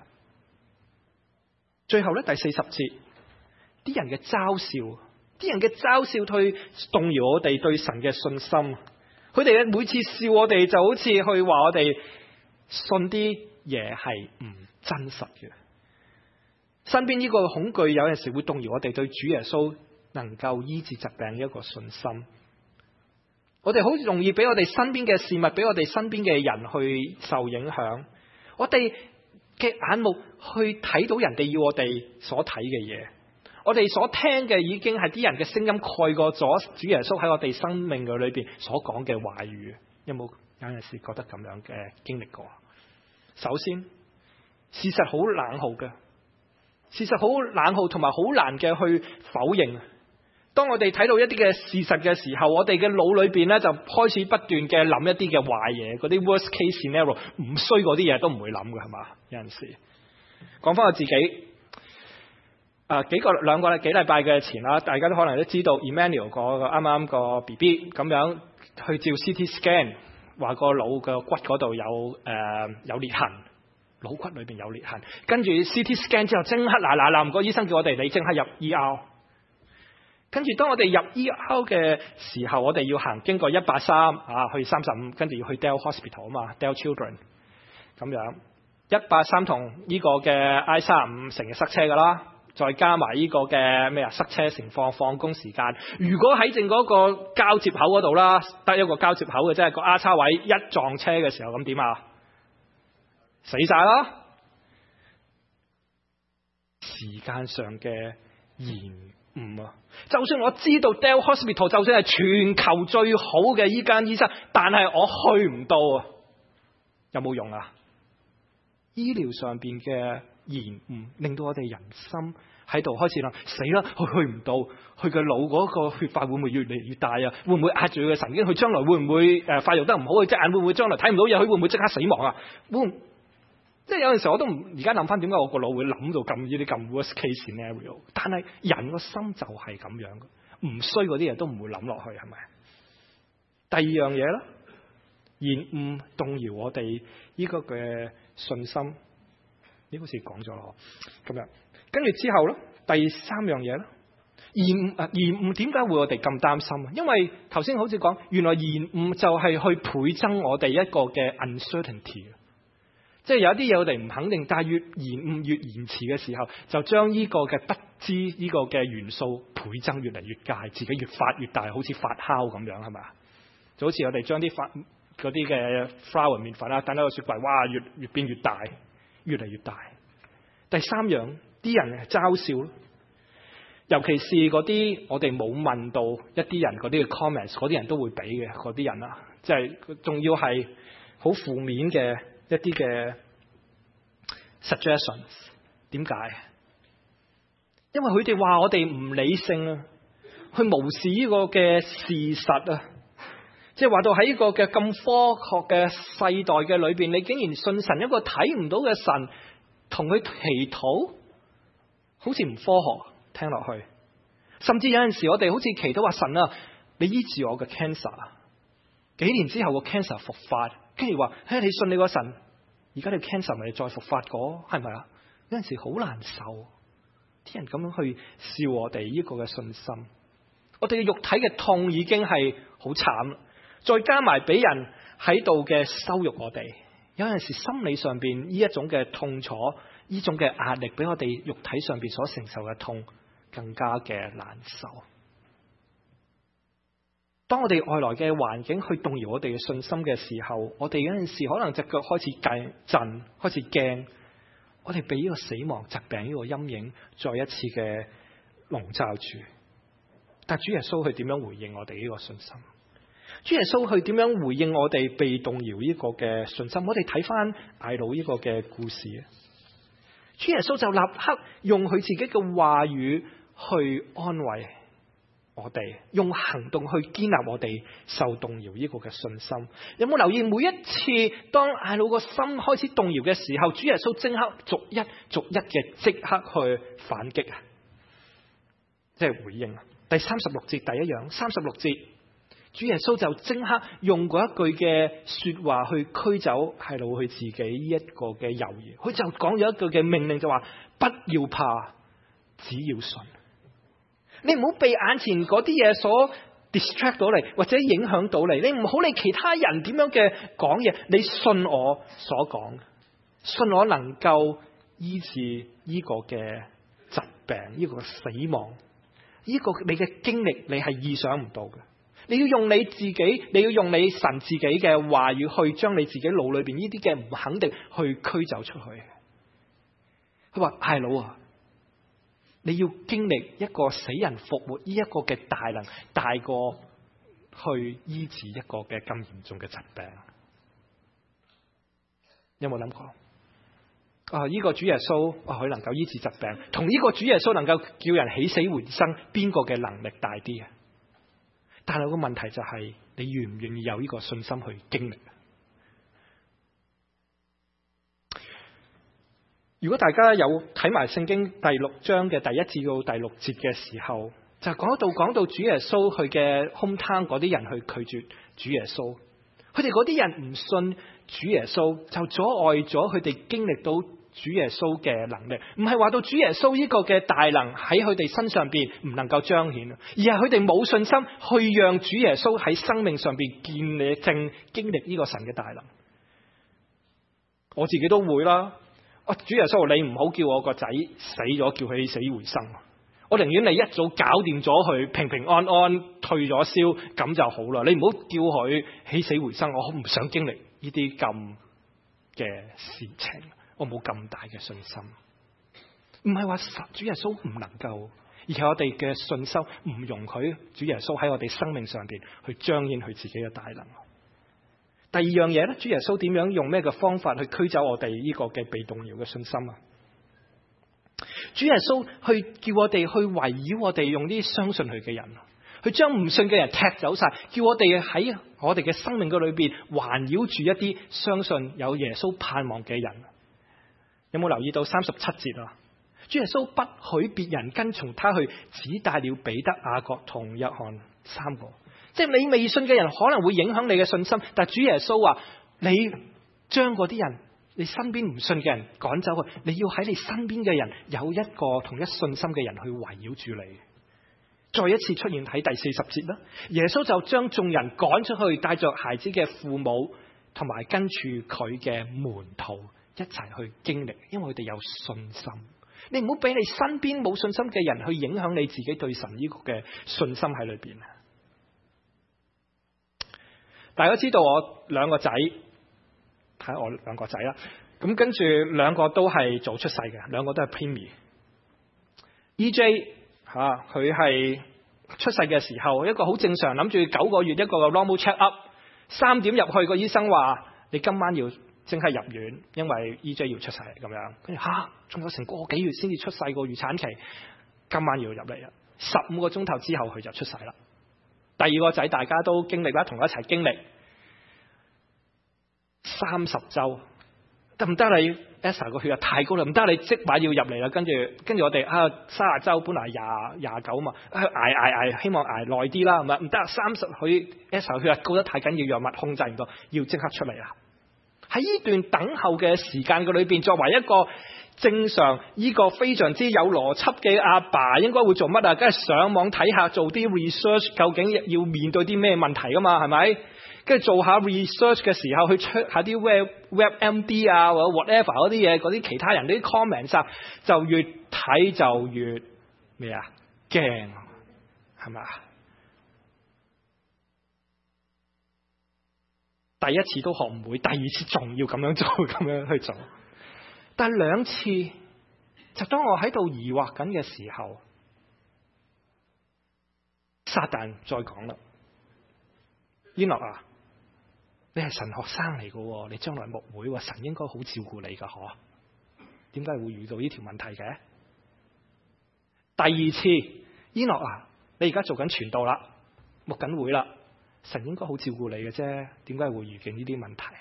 最後咧，第40節，啲人嘅嘲笑。啲人嘅嘲笑去動搖我哋對神嘅信心，佢哋每次笑我哋就好似去話我哋信啲嘢係唔真實嘅。身邊呢個恐懼有陣時會動搖我哋對主耶穌能夠醫治疾病嘅一個信心。我哋好容易俾我哋身邊嘅事物，俾我哋身邊嘅人去受影響。我哋嘅眼目去睇到人哋要我哋所睇嘅嘢。我哋所聽嘅已經係啲人嘅聲音蓋過咗主耶穌喺我哋生命嘅裏邊所講嘅話語。有冇有陣時覺得咁樣嘅經歷過？首先，事實好冷酷嘅，事實好冷酷同埋好難嘅去否認。當我哋睇到一啲嘅事實嘅時候，我哋嘅腦裏邊咧就開始不斷嘅諗一啲嘅壞嘢，嗰啲 worst case scenario 唔衰嗰啲嘢都唔會諗嘅，係嘛？有陣時講翻我自己。幾禮拜嘅前啦，大家都可能都知道 Emmanuel 個啱啱個 BB 咁樣去照 CT scan， 話個腦嘅骨嗰度有裂痕，腦骨裏邊有裂痕。跟住 CT scan 之後，即刻嗱，個醫生叫我哋你即刻入 ER。跟住當我哋入 ER 嘅時候，我哋要經過183去35，跟住要去 Dell Hospital 啊嘛 ，Dell Children 咁樣。183同呢個嘅 I35成日塞車噶啦。 再加埋呢個嘅塞車情況、放工時間。如果喺正嗰個交接口嗰度啦，得一個交接口嘅，即係個 R 叉位一撞車嘅時候，咁點啊？死晒啦！時間上嘅延誤啊！就算我知道 Dell Hospital 就算係全球最好嘅依間醫生，但係我去唔到啊，有冇用啊？醫療上邊嘅延誤令到我哋人心喺度開始諗，死啦！佢去唔到，佢嘅腦嗰個血塊會唔會越嚟越大啊？會唔會壓住佢嘅神經？佢將來會唔會發育得唔好？佢隻眼會唔會將來睇唔到嘢？佢會唔會即刻死亡啊？即係有陣時候我都唔，而家諗翻點解我個腦會諗到咁呢啲咁 worst case scenario？ 但係人個心就係咁樣嘅，唔衰嗰啲嘢都唔會諗落去，係咪？第二樣嘢啦，延誤動搖我哋呢個嘅信心，呢好似講咗咯，咁樣跟住之後咧，第三樣嘢咧，延誤點解會我哋咁擔心啊？因為頭先好似講，原來延誤就係去倍增我哋一個嘅 uncertainty。即係有一啲嘢我哋唔肯定，但係越延誤越延遲嘅時候，就將呢個嘅不知呢個嘅元素倍增越嚟越大，自己越發越大，好似發酵咁樣，係咪？就好似我哋將啲嗰啲嘅 flour 麵粉啦，等喺個雪櫃，哇，越變越大，越嚟越大。第三樣，啲人係嘲笑咯，尤其是嗰啲我哋冇問到一啲人嗰啲嘅 comments， 嗰啲人都會俾嘅嗰啲人啦，即係仲要係好負面嘅一啲嘅 suggestions。點解？因為佢哋話我哋唔理性啊，去無視呢個嘅事實啊，即係話到喺呢個嘅咁科學嘅世代嘅裏邊，你竟然信神一個睇唔到嘅神，同佢祈禱，好似唔科學，聽落去。甚至有陣時我哋好似祈禱話神啊，你醫治我嘅 cancer， 幾年之後個 cancer 復發，跟住話，你信你個神，而家你 cancer 咪再復發過，係咪啊？有陣時好難受，啲人咁樣去笑我哋呢個嘅信心，我哋嘅肉體嘅痛已經係好慘，再加埋俾人喺度嘅羞辱我哋，有陣時心理上邊呢一種嘅痛楚，呢種嘅壓力，比我哋肉體上邊所承受嘅痛更加嘅難受。當我哋外來嘅環境去動搖我哋嘅信心嘅時候，我哋有陣時可能隻腳開始震，開始驚，我哋被呢個死亡疾病呢個陰影再一次嘅籠罩住。但主耶穌佢點樣回應我哋呢個信心？主耶穌佢點樣回應我哋被動搖呢個嘅信心？我哋睇翻睚魯呢個嘅故事，主耶穌就立刻用佢自己嘅話語去安慰我哋，用行動去堅立我哋受動搖呢個嘅信心。有冇留意每一次當睚魯個心開始動搖嘅時候，主耶穌即刻逐一嘅即刻去反擊啊，即係回應。第36節第一樣，36節主耶穌就即刻用嗰一句嘅說話去驅走睚魯佢自己呢一個嘅猶豫，佢就講咗一句嘅命令，就話不要怕，只要信。你唔好被眼前嗰啲嘢所 distract 到你，或者影響到你。你唔好理其他人點樣嘅講嘢，你信我所講，信我能夠醫治呢個嘅疾病，呢個死亡，呢個你嘅經歷你係意想唔到嘅。你要用你自己，你要用你神自己嘅話語去將你自己腦裏邊呢啲嘅唔肯定去驅走出去。佢話睚魯啊，你要經歷一個死人復活呢一個嘅大能，大過去醫治一個嘅咁嚴重嘅疾病。有冇諗過？呢個主耶穌佢能夠醫治疾病，同呢個主耶穌能夠叫人起死回生，邊個嘅能力大啲啊？但係個問題就係，你願唔願意有呢個信心去經歷？如果大家有睇埋聖經第6章嘅第1至到第6節嘅時候，就講到主耶穌佢嘅 hometown 嗰啲人去拒絕主耶穌，佢哋嗰啲人唔信主耶穌，就阻礙咗佢哋經歷到主耶穌嘅能力。唔係話到主耶穌呢個嘅大能喺佢哋身上邊唔能夠彰顯，而係佢哋冇信心去讓主耶穌喺生命上邊見證經歷呢個神嘅大能。我自己都會啦。 主耶穌，你唔好叫我個仔死咗，叫佢起死回生。我寧願你一早搞掂咗佢，平平安安退咗燒，咁就好啦。你唔好叫佢起死回生，我唔想經歷呢啲咁嘅事情，我冇咁大嘅信心。唔係話主耶穌唔能夠，而係我哋嘅信心唔容許主耶穌喺我哋生命上邊去彰顯佢自己嘅大能。第二樣嘢咧，主耶穌點樣用咩嘅方法去驅走我哋呢個嘅被動搖嘅信心啊？主耶穌去叫我哋去圍繞我哋，用啲相信佢嘅人，去將唔信嘅人踢走晒，叫我哋喺我哋嘅生命嘅裏邊環繞住一啲相信有耶穌盼望嘅人。有冇留意到37節啊？主耶穌不許別人跟從他去，只帶了彼得、雅各同約翰3個。即係你未信嘅人可能會影響你嘅信心，但係主耶穌話你將嗰啲人，你身邊唔信嘅人趕走去，你要喺你身邊嘅人有一個同一信心嘅人去圍繞住你。再一次出現喺第40節啦，耶穌就將眾人趕出去，帶着孩子嘅父母同埋跟住佢嘅門徒一齊去經歷，因為佢哋有信心。你唔好俾你身邊冇信心嘅人去影響你自己對神呢個嘅信心喺裏邊。大家知道我兩個仔，睇我兩個仔啦，咁跟住兩個都係早出世嘅，兩個都係 preemie。EJ 佢係出世嘅時候一個好正常，諗住9個月一個 normal check up， 3點入去個醫生話你今晚要即刻入院，因為 EJ 要出世咁樣。跟住仲有成個幾月先至出世個預產期，今晚要入嚟啦。15個鐘頭之後佢就出世啦。第二個仔大家都經歷啦，同我一齊經歷30週得唔得？你 Esther 個血壓太高啦，唔得，你即晚要入嚟啦。跟住我哋30週本來29嘛，捱，希望捱耐啲啦，係咪？唔得，30佢 Esther 血壓高得太緊要，藥物控制唔到，要即刻出嚟啦。喺呢段等候嘅時間嘅裏邊，作為一個正常呢個非常之有邏輯嘅阿爸，應該會做乜啊？梗係上網睇下，做啲 research， 究竟要面對啲咩問題噶嘛？係咪？跟住做下 research 嘅時候，去 check 下啲 WebMD 啊，或者 whatever 嗰啲嘢，嗰啲其他人啲 comments 啊，就越睇就越咩啊？驚，係咪啊？第一次都學唔會，第二次仲要咁樣做，咁樣去做。但係2次，就當我喺度疑惑緊嘅時候，撒旦再講啦：伊諾啊，你係神學生嚟嘅，你將來牧會，神應該好照顧你噶，嗬？點解會遇到呢條問題嘅？第2次，伊諾啊，你而家做緊傳道啦，牧緊會啦。神應該好照顧你嘅啫，點解會遇見呢啲問題？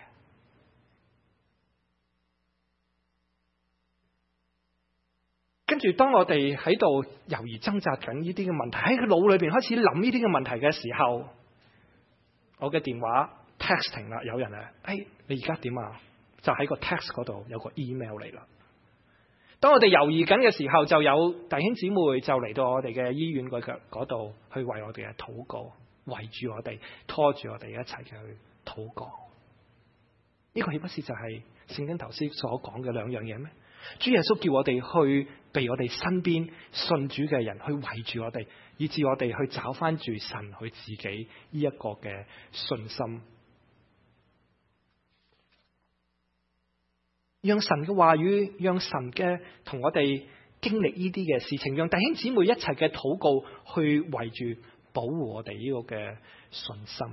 跟住當我哋喺度猶豫掙扎緊呢啲嘅問題，喺佢腦裏邊開始諗呢啲嘅問題嘅時候，我嘅電話 texting 啦，有人你而家點啊？就喺個 text 嗰度有個 email 嚟啦。當我哋猶豫緊嘅時候，就有弟兄姊妹就嚟到我哋嘅醫院嗰度去為我哋嘅禱告。圍住我哋，拖住我哋一齊去禱告。呢個豈不是就係聖經頭先所講嘅2樣嘢咩？主耶穌叫我哋去被我哋身邊信主嘅人去圍住我哋，以致我哋去找翻住神佢自己呢一個嘅信心，讓神嘅話語，讓神嘅同我哋經歷呢啲嘅事情，讓弟兄姊妹一齊嘅禱告去圍住。保護我哋呢個嘅信心。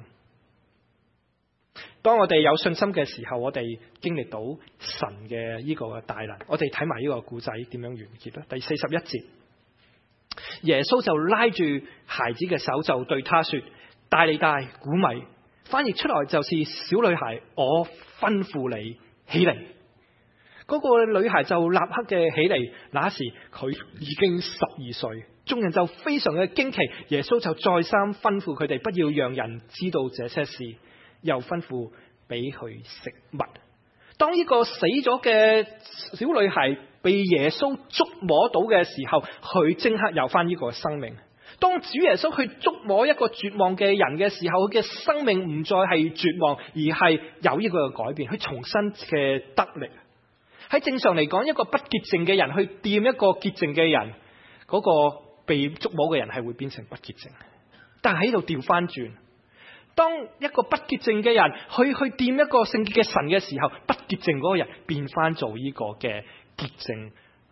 當我哋有信心嘅時候，我哋經歷到神嘅呢個嘅大能。我哋睇埋呢個故仔點樣完結啦。第41節，耶穌就拉住孩子嘅手，就對他說：大利大古米，翻譯出來就是小女孩，我吩咐你起嚟。嗰個女孩就立刻嘅起嚟，那時佢已經12歲。眾人就非常嘅驚奇，耶穌就再三吩咐佢哋不要讓人知道這些事，又吩咐俾佢食物。當呢個死咗嘅小女孩被耶穌觸摸到嘅時候，佢即刻有翻呢個生命。當主耶穌去觸摸一個絕望嘅人嘅時候，佢嘅生命唔再係絕望，而係有呢個改變，佢重新嘅得力。 喺正常嚟講，一個不潔淨嘅人去掂一個潔淨嘅人，嗰個被觸摸嘅人係會變成不潔淨。但係喺度調翻轉，當一個不潔淨嘅人去掂一個聖潔嘅神嘅時候，不潔淨嗰個人變翻做呢個嘅潔淨。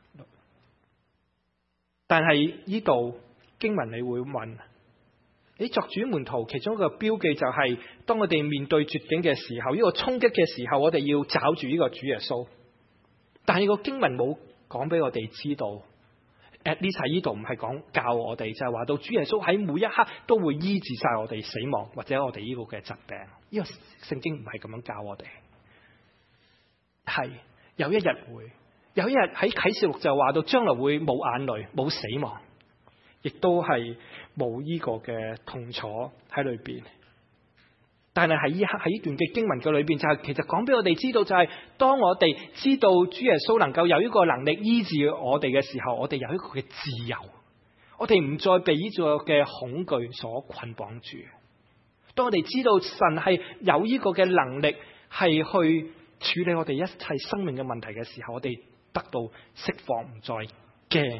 但係呢度經文你會問，你作主門徒其中一個標記就係，當我哋面對絕境嘅時候，呢個衝擊嘅時候，我哋要找住呢個主耶穌。但係個經文冇講俾我哋知道，at least喺呢度唔係講教我哋，就係話到主耶穌喺每一刻都會醫治晒我哋死亡或者我哋呢個嘅疾病。呢個聖經唔係咁樣教我哋。係有一日會，有一日喺啟示錄就話到將來會冇眼淚、冇死亡，亦都係冇呢個嘅痛楚喺裏邊。但係喺呢刻喺呢段嘅經文嘅裏邊，就係其實講俾我哋知道，就係當我哋知道主耶穌能夠有呢個能力醫治我哋嘅時候，我哋有一個嘅自由，我哋唔再被呢個嘅恐懼所捆綁住。當我哋知道神係有呢個嘅能力係去處理我哋一切生命嘅問題嘅時候，我哋得到釋放，唔再驚。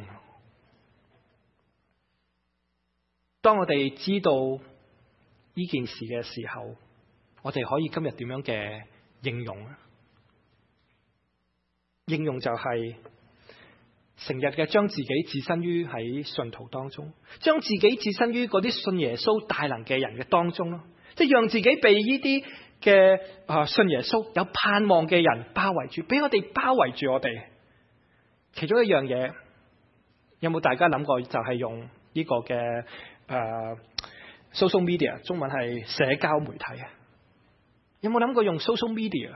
當我哋知道呢件事嘅時候，我哋可以今日點樣嘅應用呢？應用就係成日嘅將自己置身於喺信徒當中，將自己置身於嗰啲信耶穌大能嘅人嘅當中咯，即係讓自己被呢啲嘅信耶穌有盼望嘅人包圍住，俾我哋包圍住我哋。其中一樣嘢，有冇大家諗過？就係用呢個嘅social media， 中文係社交媒體啊。有冇諗過用 social media？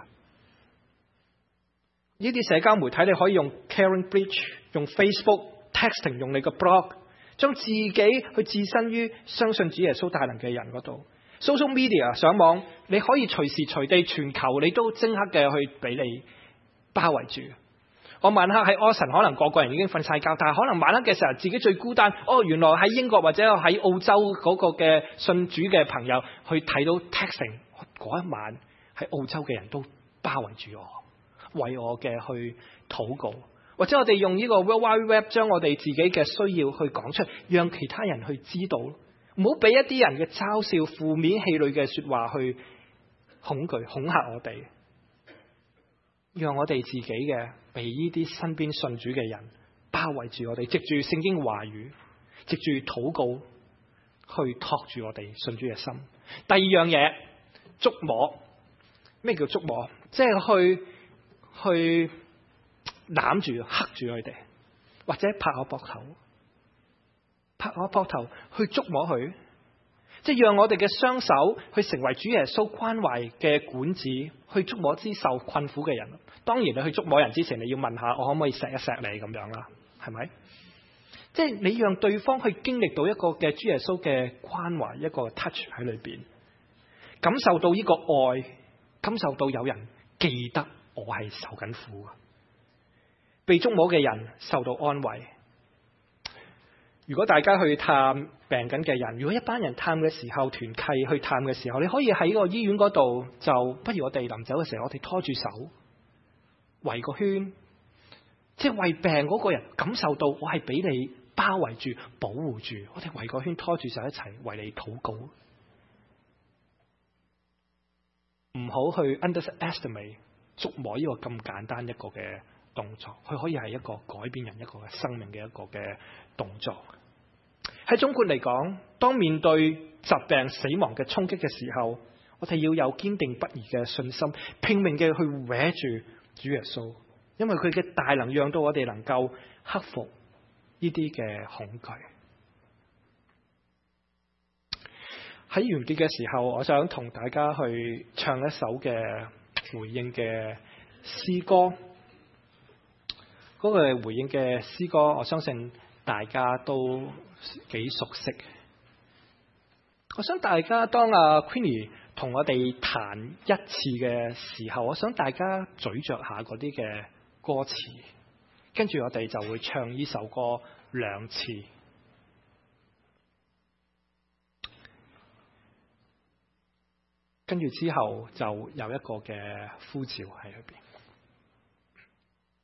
呢啲社交媒體你可以用 CaringBridge， 用 Facebook、Texting， 用你個 blog， 將自己去置身於相信主耶穌大能嘅人嗰度。social media 上網，你可以隨時隨地全球你都即刻嘅去俾你包圍住。我晚黑喺 Austin， 可能個個人已經瞓晒覺，但係可能晚黑嘅時候自己最孤單。原來喺英國或者喺澳洲嗰個嘅信主嘅朋友去睇到 Texting， 嗰一晚喺澳洲嘅人都包圍住我，為我嘅去禱告。或者我哋用呢個 World Wide Web 將我哋自己嘅需要去講出，讓其他人去知道。唔好俾一啲人嘅嘲笑、負面、氣餒嘅說話去恐懼、恐嚇我哋。讓我哋自己嘅被呢啲身邊信主嘅人包圍住我哋，藉住聖經話語，藉住禱告去托住我哋信主嘅心。第二樣嘢，觸摸。咩叫觸摸？即係去攬住、黑住佢哋，或者拍我膊頭，拍我膊頭去觸摸佢，即係讓我哋嘅雙手去成為主耶穌關懷嘅管子，去觸摸之受困苦嘅人。當然你去觸摸人之前，你要問下我可唔可以錫一錫你咁樣啦，係咪？即係你讓對方去經歷到一個嘅主耶穌嘅關懷，一個 touch 喺裏邊，感受到呢個愛，感受到有人記得我係受緊苦，被觸摸嘅人受到安慰。如果大家去探病緊嘅人，如果一班人探嘅時候，團契去探嘅時候，你可以喺個醫院嗰度，就不如我哋臨走嘅時候，我哋拖住手圍個圈，即係為病嗰個人感受到我係俾你包圍住、保護住，我哋圍個圈拖住手一齊為你禱告。唔好去 underestimate 觸摸呢個咁簡單一個嘅動作，佢可以係一個改變人一個嘅生命嘅一個嘅動作。喺總括嚟講，當面對疾病、死亡嘅衝擊嘅時候，我哋要有堅定不移嘅信心，拼命嘅去搲住主耶穌，因為佢嘅大能讓到我哋能夠克服呢啲嘅恐懼。喺完結嘅時候，我想同大家去唱一首嘅回應嘅詩歌。嗰個回應嘅詩歌，我相信大家都幾熟悉。我想大家當阿 Queenie 同我哋彈一次嘅時候，我想大家咀嚼下嗰啲嘅歌詞，跟住我哋就會唱呢首歌2次。跟住之後就有一個嘅呼召喺裏邊。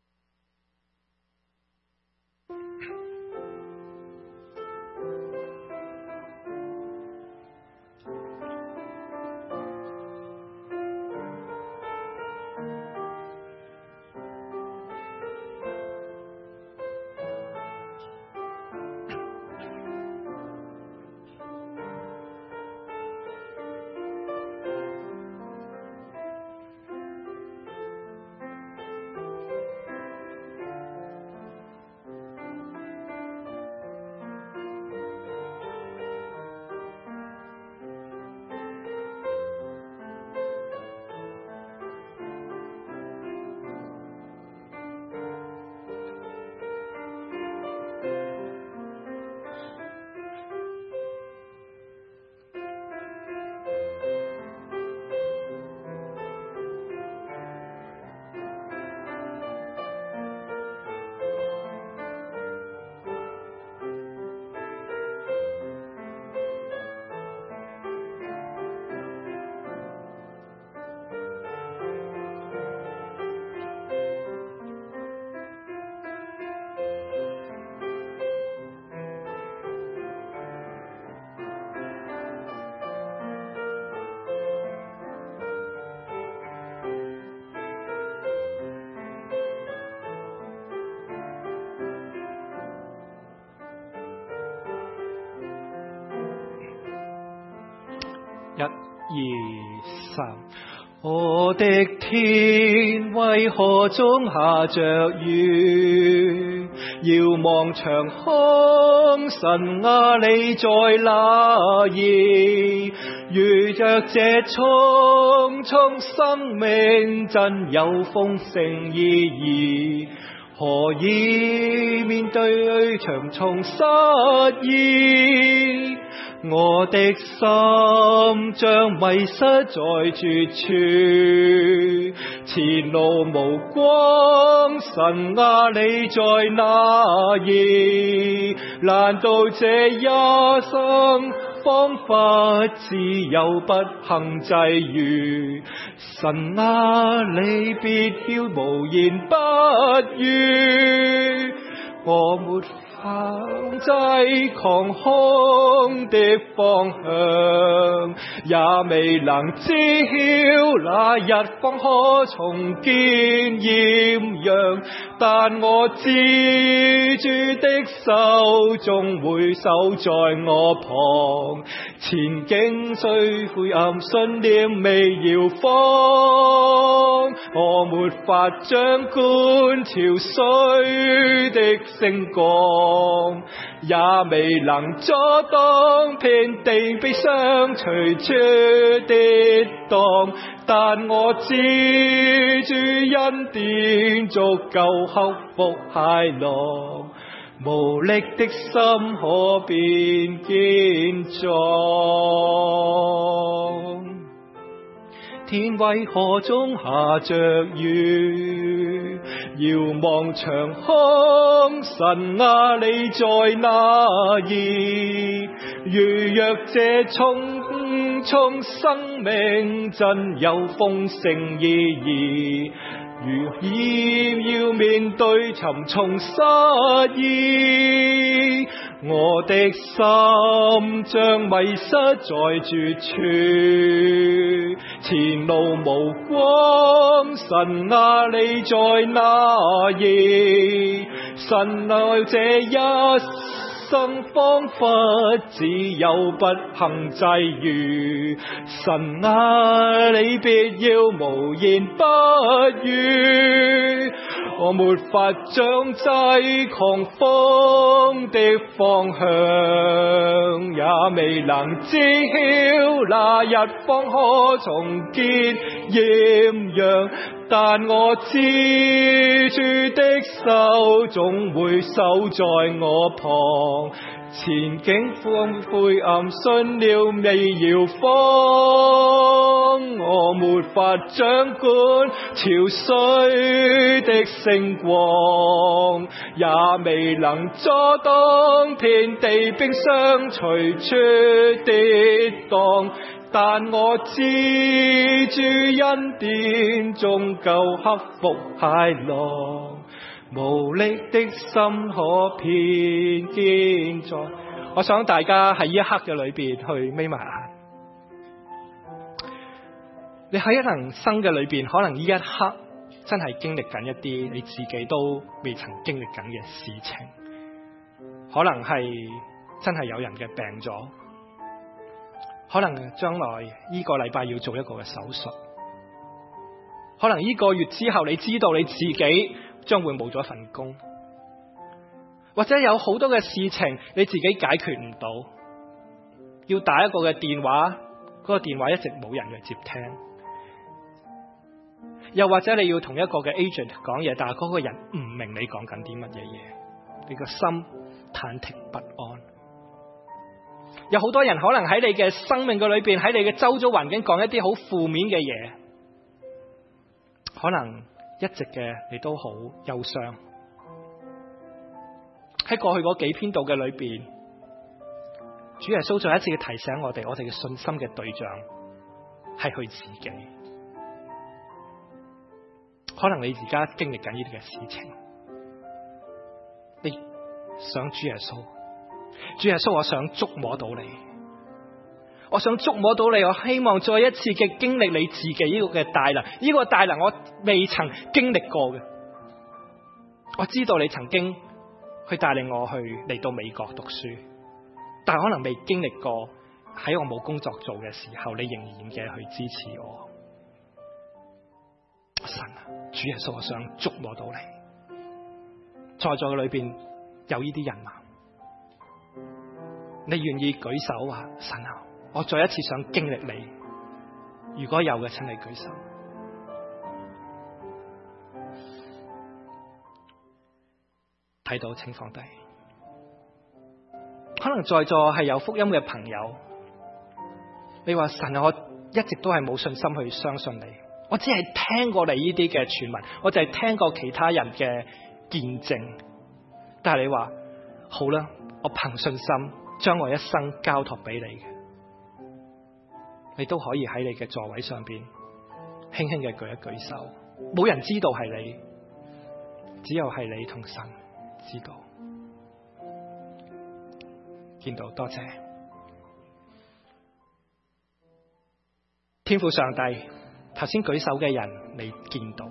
1、2、3。我的天為何總下着雨？遙望長空，神啊你在哪兒？遇着這匆匆生命，真有豐盛意義。何以面對長重失意？我的心像迷失在絕處，前路無光，神啊你在哪兒？難道這一生彷彿只有不幸際遇？神啊你別要無言不語，我沒法制狂空的方向，也未能知曉那日方可重見豔陽。但我知主的手總會守在我旁，前景雖灰暗，信念未搖晃。我沒法掌管潮水的星光，也未能阻擋遍地悲傷隨處跌宕。但我知主恩典足夠克服駭浪，無力的心可變堅壯。天為何總下着雨？遙望長空，神啊你在哪兒？如若這匆匆生命真有豐盛意義，如已要面對沉重失意，我的心像迷失在絕處，前路無光，神啊你在哪兒？神啊這一生彷彿只有不幸際遇，神啊你別要無言不語，我沒法掌制狂風的方向，也未能知曉那日方可重見豔陽。但我知主的手總會守在我旁，前景灰暗，信了未搖晃。我沒法掌管潮水的星光，也未能阻擋遍地冰霜隨處跌宕。但我知主恩典終夠克服駭浪，無力的心可遍堅壯。我想大家喺呢一刻嘅裏邊去眯埋眼，你喺一人生嘅裏邊，可能呢一刻真係經歷緊一啲你自己都未曾經歷緊嘅事情，可能係真係有人嘅病咗。可能將來呢個禮拜要做一個嘅手術，可能呢個月之後你知道你自己將會冇咗份工，或者有好多嘅事情你自己解決唔到，要打一個嘅電話，嗰個電話一直冇人去接聽，又或者你要同一個嘅 agent 講嘢，但係嗰個人唔明你講緊啲乜嘢嘢，你個心忐忑不安。有好多人可能喺你嘅生命嘅裏邊，喺你嘅周遭環境講一啲好負面嘅嘢，可能一直嘅你都好憂傷。喺過去嗰幾篇道嘅裏邊，主耶穌再一次嘅提醒我哋嘅信心嘅對象係佢自己。可能你而家經歷緊呢啲嘅事情，你想主耶穌，主耶穌，我想觸摸到你，我想觸摸到你，我希望再一次嘅經歷你自己呢個嘅大能，呢個大能我未曾經歷過嘅。我知道你曾經去帶領我去嚟到美國讀書，但係可能未經歷過喺我冇工作做嘅時候，你仍然嘅去支持我。神啊，主耶穌，我想觸摸到你，在座嘅裏邊有呢啲人嘛？你願意舉手啊？神啊，我再一次想經歷你。如果有嘅，請你舉手。睇到請放低。可能在座係有福音嘅朋友，你話神啊，我一直都係冇信心去相信你，我只係聽過你呢啲嘅傳聞，我就係聽過其他人嘅見證，但係你話好啦，我憑信心將我一生交託俾你嘅，你都可以喺你嘅座位上邊輕輕嘅舉一舉手，冇人知道係你，只有係你同神知道。見到，多謝天父上帝，頭先舉手嘅人你見到，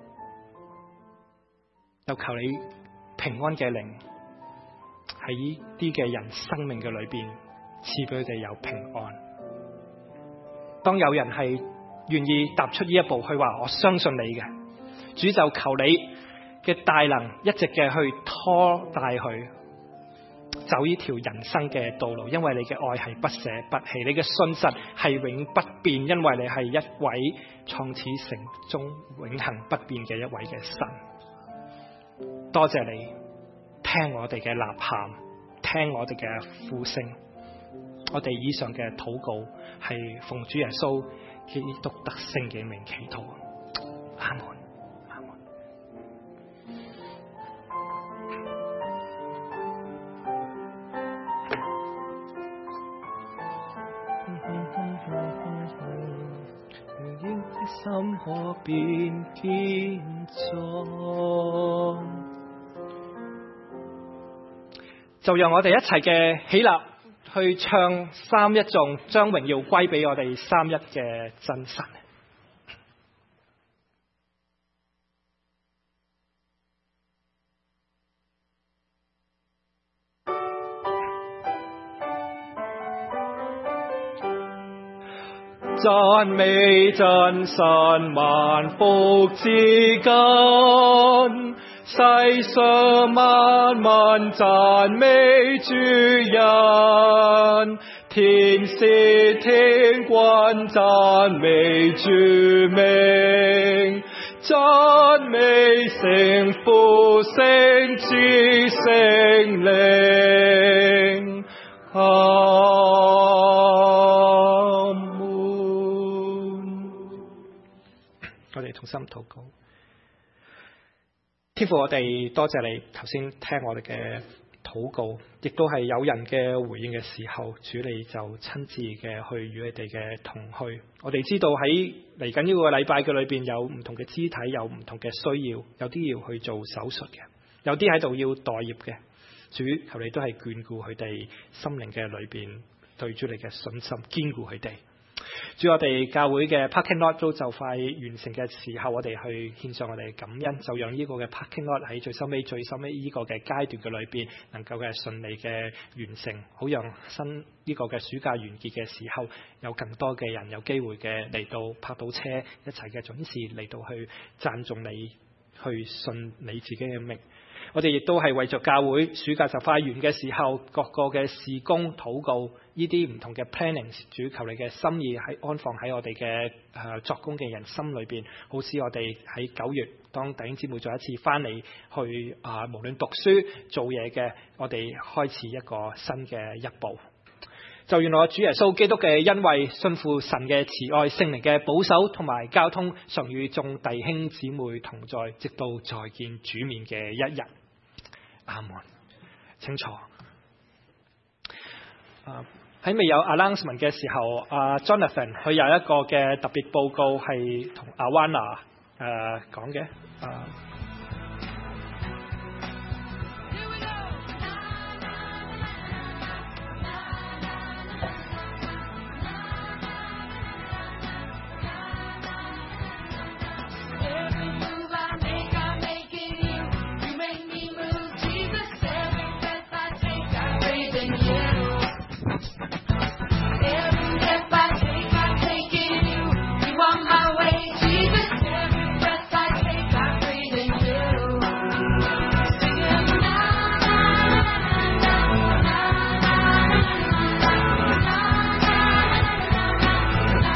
就求你平安嘅靈喺呢啲嘅人生命嘅裏邊賜俾佢哋有平安。當有人係願意踏出呢一步去話我相信你嘅，主就求你嘅大能一直嘅去拖帶佢走呢條人生嘅道路，因為你嘅愛係不捨不棄，你嘅信實係永不變，因為你係一位創始成終永恆不變嘅一位嘅神。多謝你聽我哋嘅吶喊，聽我哋嘅呼聲。我哋以上嘅禱告係奉主耶穌基督得勝嘅名祈禱。阿門。心可變堅壯，就讓我哋一齊嘅起立去唱三一頌，將榮耀歸俾我哋三一嘅真神。讚美真神萬福之根，世上萬民讚美主人，天使天軍讚美主名，讚美聖父聖子聖靈。我哋同心禱告，天父，我哋多謝你頭先聽我哋嘅禱告，亦都係有人嘅回應嘅時候，主你就親自嘅去與你哋嘅同去。我哋知道喺嚟緊呢個禮拜嘅裏邊有唔同嘅肢體，有唔同嘅需要，有啲要去做手術嘅，有啲喺度要待業嘅。主求你都係眷顧佢哋心靈嘅裏邊對主你嘅信心，堅固佢哋。主，我哋教會嘅 parking lot 都就快完成嘅時候，我哋去獻上我哋嘅感恩，就讓呢個嘅 parking lot 喺最收尾呢個嘅階段嘅裏邊，能夠嘅順利嘅完成，好讓新呢個嘅暑假完結嘅時候，有更多嘅人有機會嘅嚟到泊到車，一齊嘅準時嚟到去讚頌你，去信你自己嘅名。我哋亦都係為着教會暑假就快完嘅時候，各個嘅事工禱告呢啲唔同嘅 planning， 主求你嘅心意喺安放喺我哋嘅作工嘅人心裏邊，好似我哋喺9月當弟兄姊妹再一次翻嚟去無論讀書做嘢嘅，我哋開始一個新嘅一步。就原來主耶穌基督嘅恩惠、信父神嘅慈愛、聖靈嘅保守同埋交通，常與眾弟兄姊妹同在，直到再見主面嘅一日。阿門。請坐。喺未有 announcement 嘅時候，Jonathan 佢有一個嘅特別報告係同 Awana 講嘅。